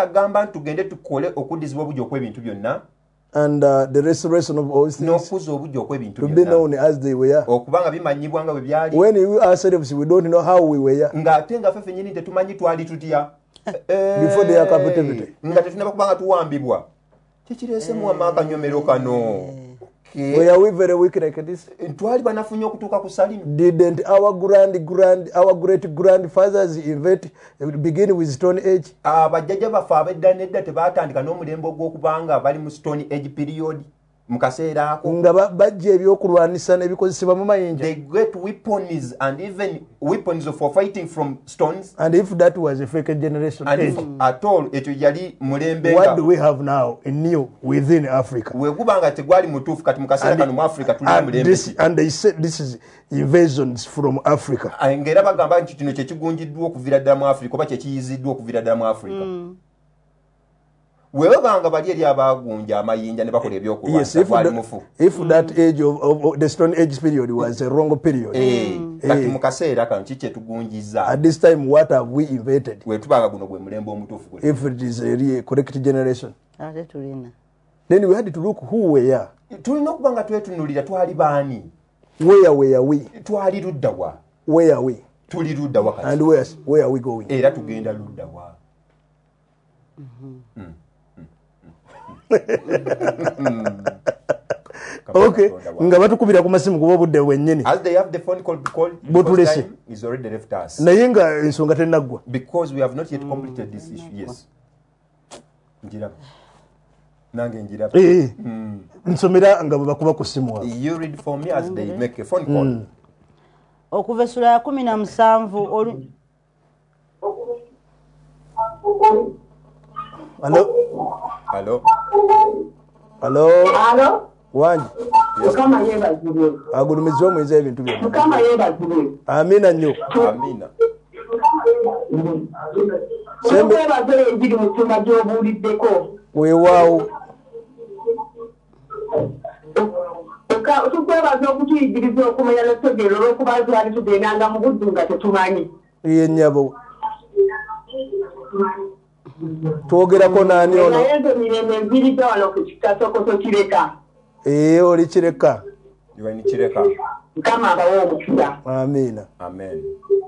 And the restoration of all things to be known as they were. When we ourselves we don't know how we were before their captivity. Were we very weak like this? Didn't our great grandfathers begin with Stone Age? Stone Age period. The great weapons and even weapons for fighting from stones. And if that was a fake generation and age, if at all what do we have now in new within Africa? And they said this is invasions from Africa. Yes, if that age of the Stone Age period was a wrong period. At this time, what have we invented? If it is a real correct generation, then we had to look who we are. Where were we? Where are we? And where are we going? Okay, nga batukubira ku masimu kuba budde wennyini. As they have the phone call because time is already left us. Naye nga ensonga tennaggwa. Because we have not yet completed this issue. Yes. Njira. Nange njira. Nsomera nga bakuba ku simu. You read for me as they make a phone call. Okuva essula ya 17 Hello. Hello. Hello. Hello. Wanji. Mukama yebazibwe. Agulumizo mweze ebintu bye. Mukama yebazibwe. Amina nnyo. Amina. Sembe bazere njiri mutumba gyobuliddeko. Weewaawo. Tukwebaza okutuyigiriza okumanya n'okutegeera olw'okuba twali tugendanga mu buddu nga tetumanyi. Ye nnyabo. Twogerako naani ono? Naye nze mirembe nviridde wano ku kitasokoso kireka. Oli kireka. Iwe ni kireka. Mukama abawe omukisa. Amina. Amen.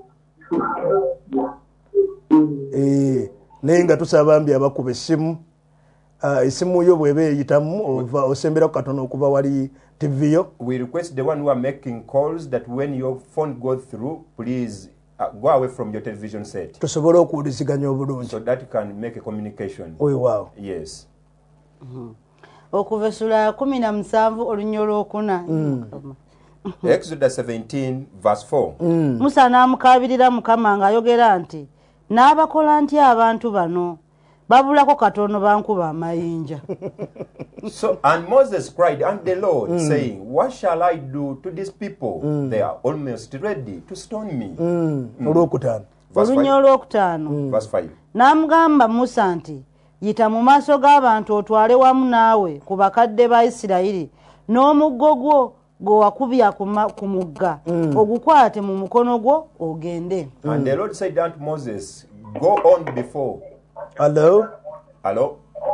Naye nga tusaba mbi abakuba essimu. Essimu yo bw'eba eyitamu osembera ku katono okuva wali TV yo. We request the one who are making calls that when your phone goes through, please go away from your television set. Tusobola okuwuliziganya obulungi. So that you can make a communication. Wow. Yes. Okuva essula ya 17 olunnyo olwokuna. Exodus 17 verse 4. Musa n'amukabirira Mukama ng'ayogera nti n'abakola ntya abantu bano babulako katono bankuba amayinja. So and Moses cried unto the Lord, saying, What shall I do to these people? They are almost ready to stone me. Verse 5. N'amugamba Musa nti yita mu maaso g'abantu otwale wamu naawe ku bakadde ba Isirayiri n'omuggo gwo gwe wakubya ku mugga ogukwate mu mukono gwo ogende. And the Lord said unto Moses, Go on before. Hello? Hello?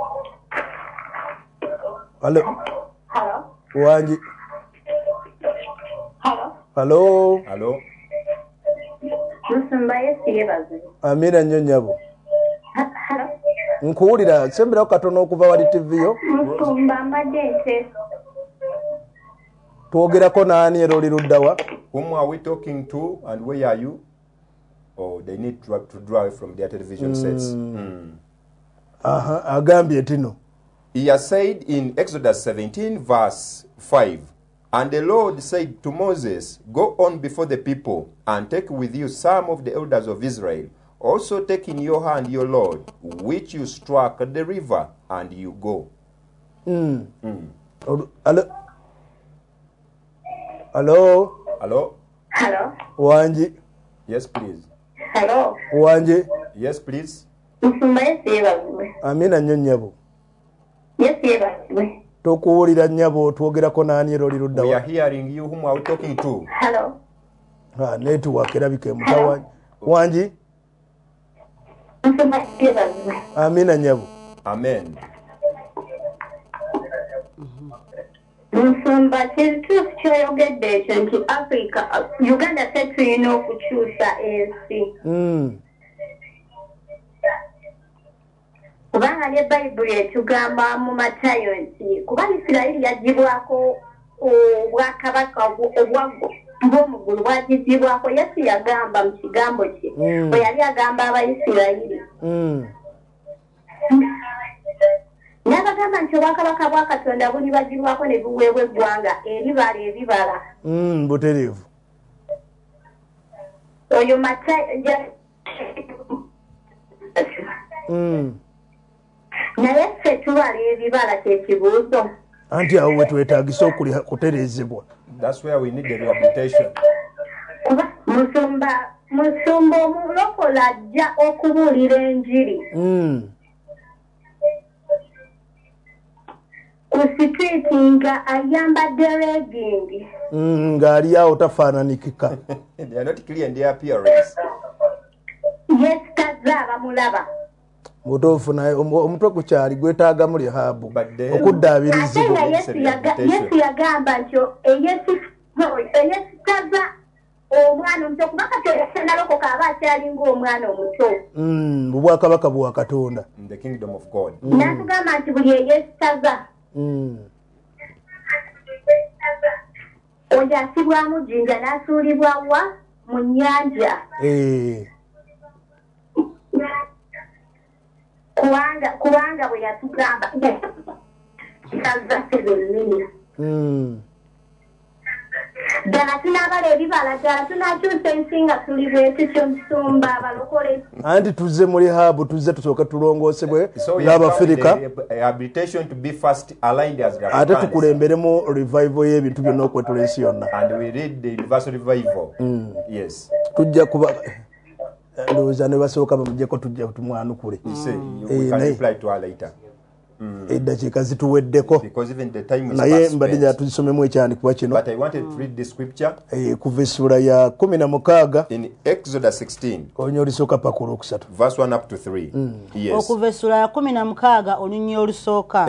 Hello? Hello? Wanji? Hello? Hello? Hello? Musumba yebaze. Amina nnyo nnyabo. Hello? Nkuwulira semberawo katono okuva wali TV yo. Musumba mbadde nte. Twogerako naani era oli ludda wa? Whom are we talking to and where are you? Oh, they need to draw away from their television sets. Agambye tino. He has said in Exodus 17 verse 5, And the Lord said to Moses, Go on before the people, and take with you some of the elders of Israel. Also take in your hand your Lord, which you struck at the river, and you go. Hello? Hello? Hello? Hello? Wanji? Yes, please. Hello? Wanji? Yes, please. Musumba yebaze. Amina nnyo nnyabo. Yebaze. Tokuwulira nnyabo twogerako naani era oli ludda wa? We are hearing you. Whom are we talking to? Hello? Network erabika emutawa. Wanji? Musumba yebaze. Amina nnyabo. Amen. Musumba kintu kyoyogedde ekyo nti Africa Uganda tetulina okukyusa ensi. Kubanga ne Bayibuli etugamba mu Matayo nti kuba Isirayiri yagibwako obwakabaka bw'omugulu bwagibwako Yesu yagamba mu kigambo kye bwe yali agamba Abayisirayiri. N'abagamba nti obwakabaka bwa Katonda buli bagirwako ne buweebwa eggwanga eribala ebibala. Butereevu. Oyo Matayo naye ffe tubala ebibala kyekibuuzo. Anti awo we twetaagisa kutereezebwa. That's where we need the rehabilitation. Kuba musumba omulokola ajja okubuulira enjiri. Ku sitreeti nga ayambadde legging. Ng'ali awo tafaananikika. They are not clear in their appearance. Yeesitazza abamulaba. Mutuufu naye omutwe gukyali gwetaagamu Lehabu okuddaabirizibwa. Yesu yagamba nti eyesitaza omwana omuto kuba Katonda nalokoka aba akyali ng'omwana omuto. Mu bwakabaka bwa Katonda. The kingdom of God. N'atugamba nti buli eyesitaza oyo asibwamu jjinja n'asuulibwa wa mu nnyanja. Kubanga bwe yatugamba tazaffe bennyini. Ddala tunaabala ebibala, ddala tunakyusa ensi nga tuli bwetyo Musumba abalokole. Anti tuzze mu Lehabu tuzze tusooke tulongoosebwe ng'Abafirika. Rehabilitation to be first aligned as Africans. Ate tukulemberemu revival y'ebintu byonna okwetula ensi yonna. And we read the universal revival. Yes. Tujja kuba ndowooza ne basooka bamuggyeko tujja tumwanukule. We can reply to her later. Eddakiika zituweddeko naye mbadde njala tuzisomemu ekyandikibwa kino kuva essula ya 16 olunya olusooka paka olwokusatu okuva essula ya 16 olunya olusooka.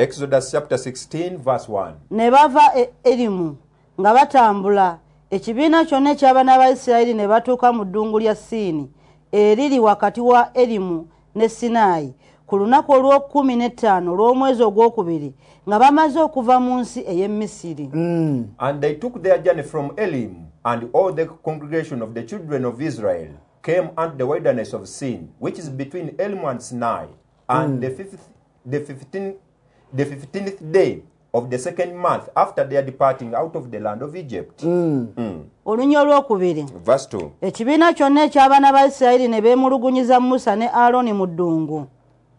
Ne bava Erimu nga batambula ekibiina kyonna eky'abaana ba Isirayiri ne batuuka mu ddungu lya Siini eriri wakati wa Erimu ne Sinaayi ku lunaku olw'okumi-n'ettaano olw'omwezi ogwokubiri nga bamaze okuva mu nsi ey'e Misiri. And they took their journey from Elim, and all the congregation of the children of Israel came unto the wilderness of Sin, which is between Elim and Sinai, and the 15th day of the second month after their departing out of the land of Egypt. Olunyo olwokubiri. Verse 2. Ekibiina kyonna eky'abaana ba Isirayiri ne beemulugunyiza Musa ne Aaron mu ddungu.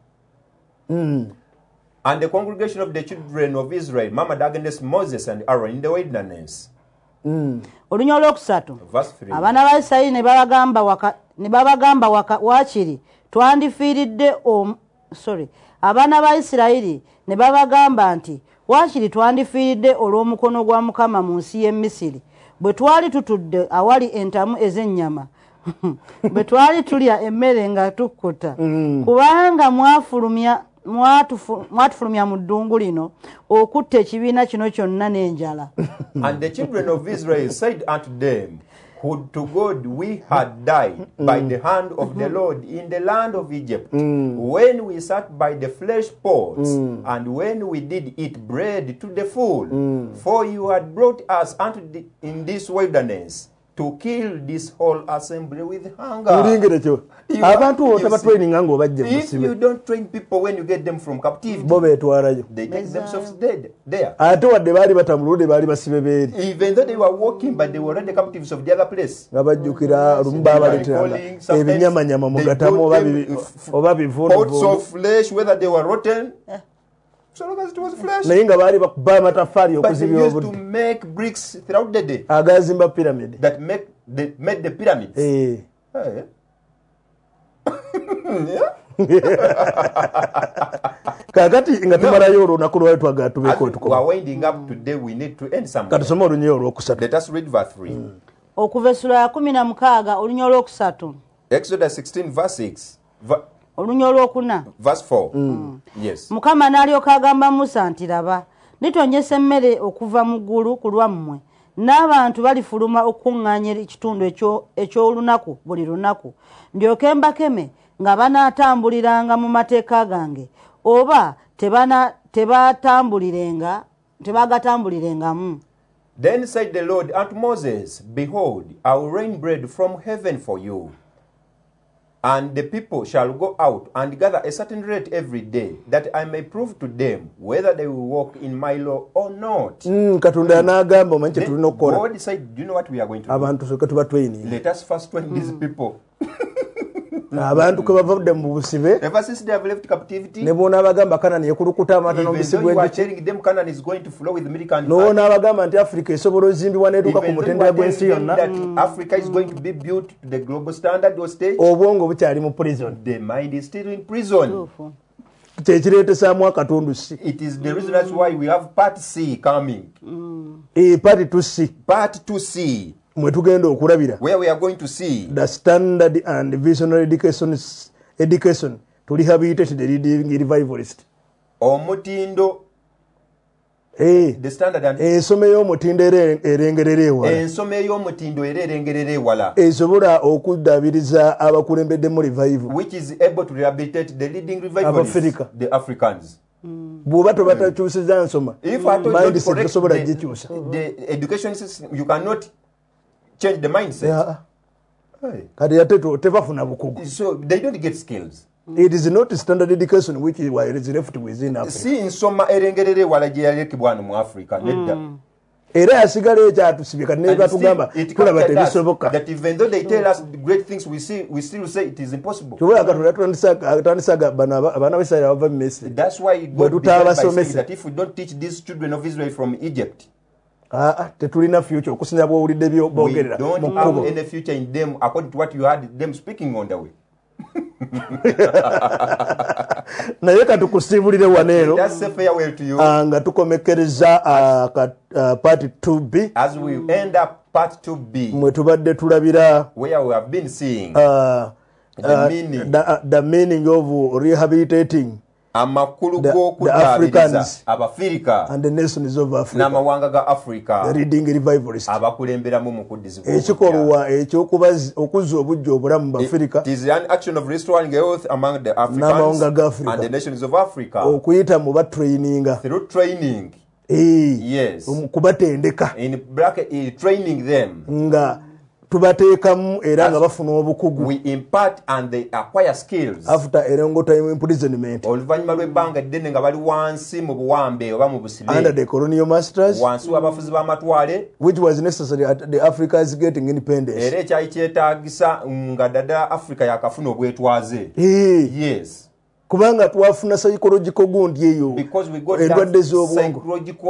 And the congregation of the children of Israel murmured against Moses and Aaron in the wilderness. Olunyo olwokusatu. Verse 3. Abaana ba Isirayiri ne babagamba waakiri twandifiiridde abaana ba Isirayiri ne babagamba nti waakiri twandifiiridde olw'omukono gwa Mukama mu nsi y'e Misiri bwe twali tutudde awali entamu ez'ennyama bwe twali tulya emmere nga tukkuta kubanga mwatufulumya mu ddungu lino okutta ekibiina kino kyonna n'enjala. And the children of Israel said unto them, Would to God we had died by the hand of the Lord in the land of Egypt, when we sat by the flesh pots, and when we did eat bread to the full. For you had brought us in this wilderness to kill this whole assembly with hunger. If you don't train people when you get them from captivity, they take themselves dead there. Even though they were walking, but they were already captives of the other place. Pots of flesh, whether they were rotten. So long as it was flesh. But they used to make bricks throughout the day that made the pyramids. Hey. We are winding up today. We need to end somewhere. Let us read verse 3. Exodus 16 verse 6. Verse 4. Yes. Mukama n'alyoka agamba Musa nti laba nitonyesa emmere okuva mu ggulu ku lwammwe n'abantu balifuluma okuŋŋaanya ekitundu eky'olunaku buli lunaku ndyoke mbakeme nga banaatambuliranga mu mateeka gange oba tebagatambulirengamu. Then said the Lord unto Moses, Behold, I will rain bread from heaven for you. And the people shall go out and gather a certain rate every day, that I may prove to them whether they will walk in my law or not. God said, do you know what we are going to do? Let us first train these people. Ever since they have left captivity, even though you are telling them Canaan is going to flow with milk and honey, even though that Africa is going to be built to the global standard or stage, the mind is still in prison. It is the reason that's why we have part C coming. Part 2C. Where we are going to see the standard and visionary education to rehabilitate the reading revivalist. Omutindo. The standard and ensome y'omutindo erengerere wala. Esobola okuddabiriza abakulembeddemu revival. Which is able to rehabilitate the leading revivalists, the Africans. Bw'oba tobatakyusiza nsoma. If I don't correct the education system, you cannot change the mindset. So they don't get skills. It is not standard education which is left within Africa. Si insoma erengerere wala gye yalekebwana mu Africa nedda. Era asigala ekyatusibika ne batugamba tulaba tebisoboka. That even though they tell us great things, we still say it is impossible. Atandisa abaana b'Isirayiri bava mu Misiri. That's why God began by saying that if we don't teach these children of Israel from Egypt, tetulina future okusinza bw'owulidde byogerera mu kkubo. We don't have any future in them according to what you had them speaking on the way. Naye katukusiibulire waneero nga tukomekereza part 2B as we end up part 2B mwe tubadde tulabira where we have been seeing the meaning of rehabilitating amakulu g'okuddaabiriza Abafirika and the nations of Africa n'amawanga ga Africa the leading revivalists abakulemberamu mu kuddizibwa ekikolwa okuzza obujja obulamu mu Bafirika. It is an action of restoring health among the Africans and the nations of Africa okuyita mu batraininga through training. Yes, kubatendeka in bracket training them nga tubateekamu era nga bafuna obukugu. We impart and they acquire skills. After a long time imprisonment. Oluvannyuma lw'ebbanga eddene nga bali wansi mu buwambe oba mu busibe. Under the colonial masters. Wansi w'abafuzi b'amatwale. Which was necessary at the Africa is getting independence. Era ekyali kyetaagisa nga ddala Africa yakafuna obwetwaze. Yes. Kubanga twafuna psychological gundi eyo endwadde z'obwongo.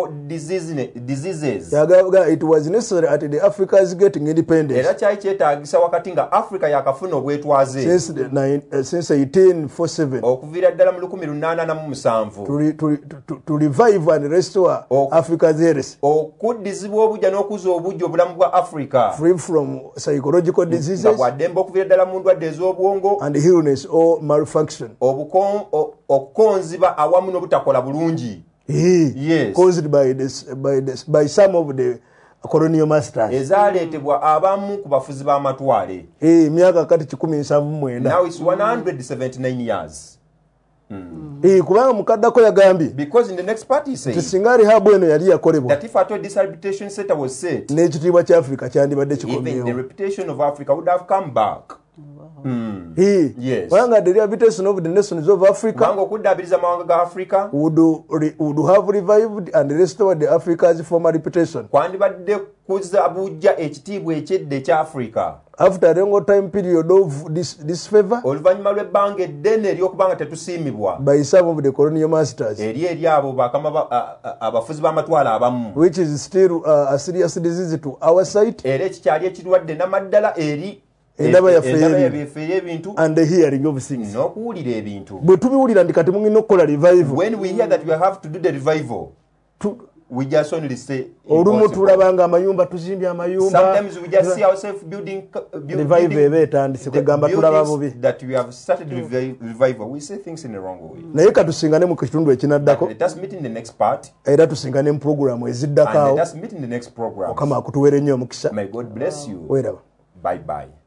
Yagaga it was necessary at the Africa is getting independence. Era kyali kyetaagisa wakati nga Africa yakafuna obwetwaze. Since 1847. Okuviira ddala mu 1847. To revive and restore Africa's health. Okuddizibwa obujja n'okuza obujja obulamu bwa Africa. Free from psychological diseases. Nga bwaddemba okuviira ddala mu ndwadde ez'obwongo. And illness or malfunction. Okukonziba awamu n'obutakola bulungi. Yes. Caused by some of the colonial masters. Ezaleetebwa abamu ku bafuzi b'amatwale. Myaka kati 179. Now it's 179 years. Kubanga mukaddako yagambye. Because in the next part he said. Tisingari habu eno yali yakolebwa. That if at all this rehabilitation center was set. N'ekitiibwa kya Africa kyandibadde kikomyewo. Even the reputation of Africa would have come back. Yes. Wanga the rehabilitation of the nations of Africa would have revived and restored the Africa's former reputation. After a long time period of disfavor by some of the colonial masters, which is still a serious disease to our sight. And the hearing of things. But when we hear that we have to do the revival, we just only say sometimes we just see ourselves building that we have started revival. We say things in the wrong way. Let us meet in the next part. And let us meet in the next program. May God bless you. Bye bye.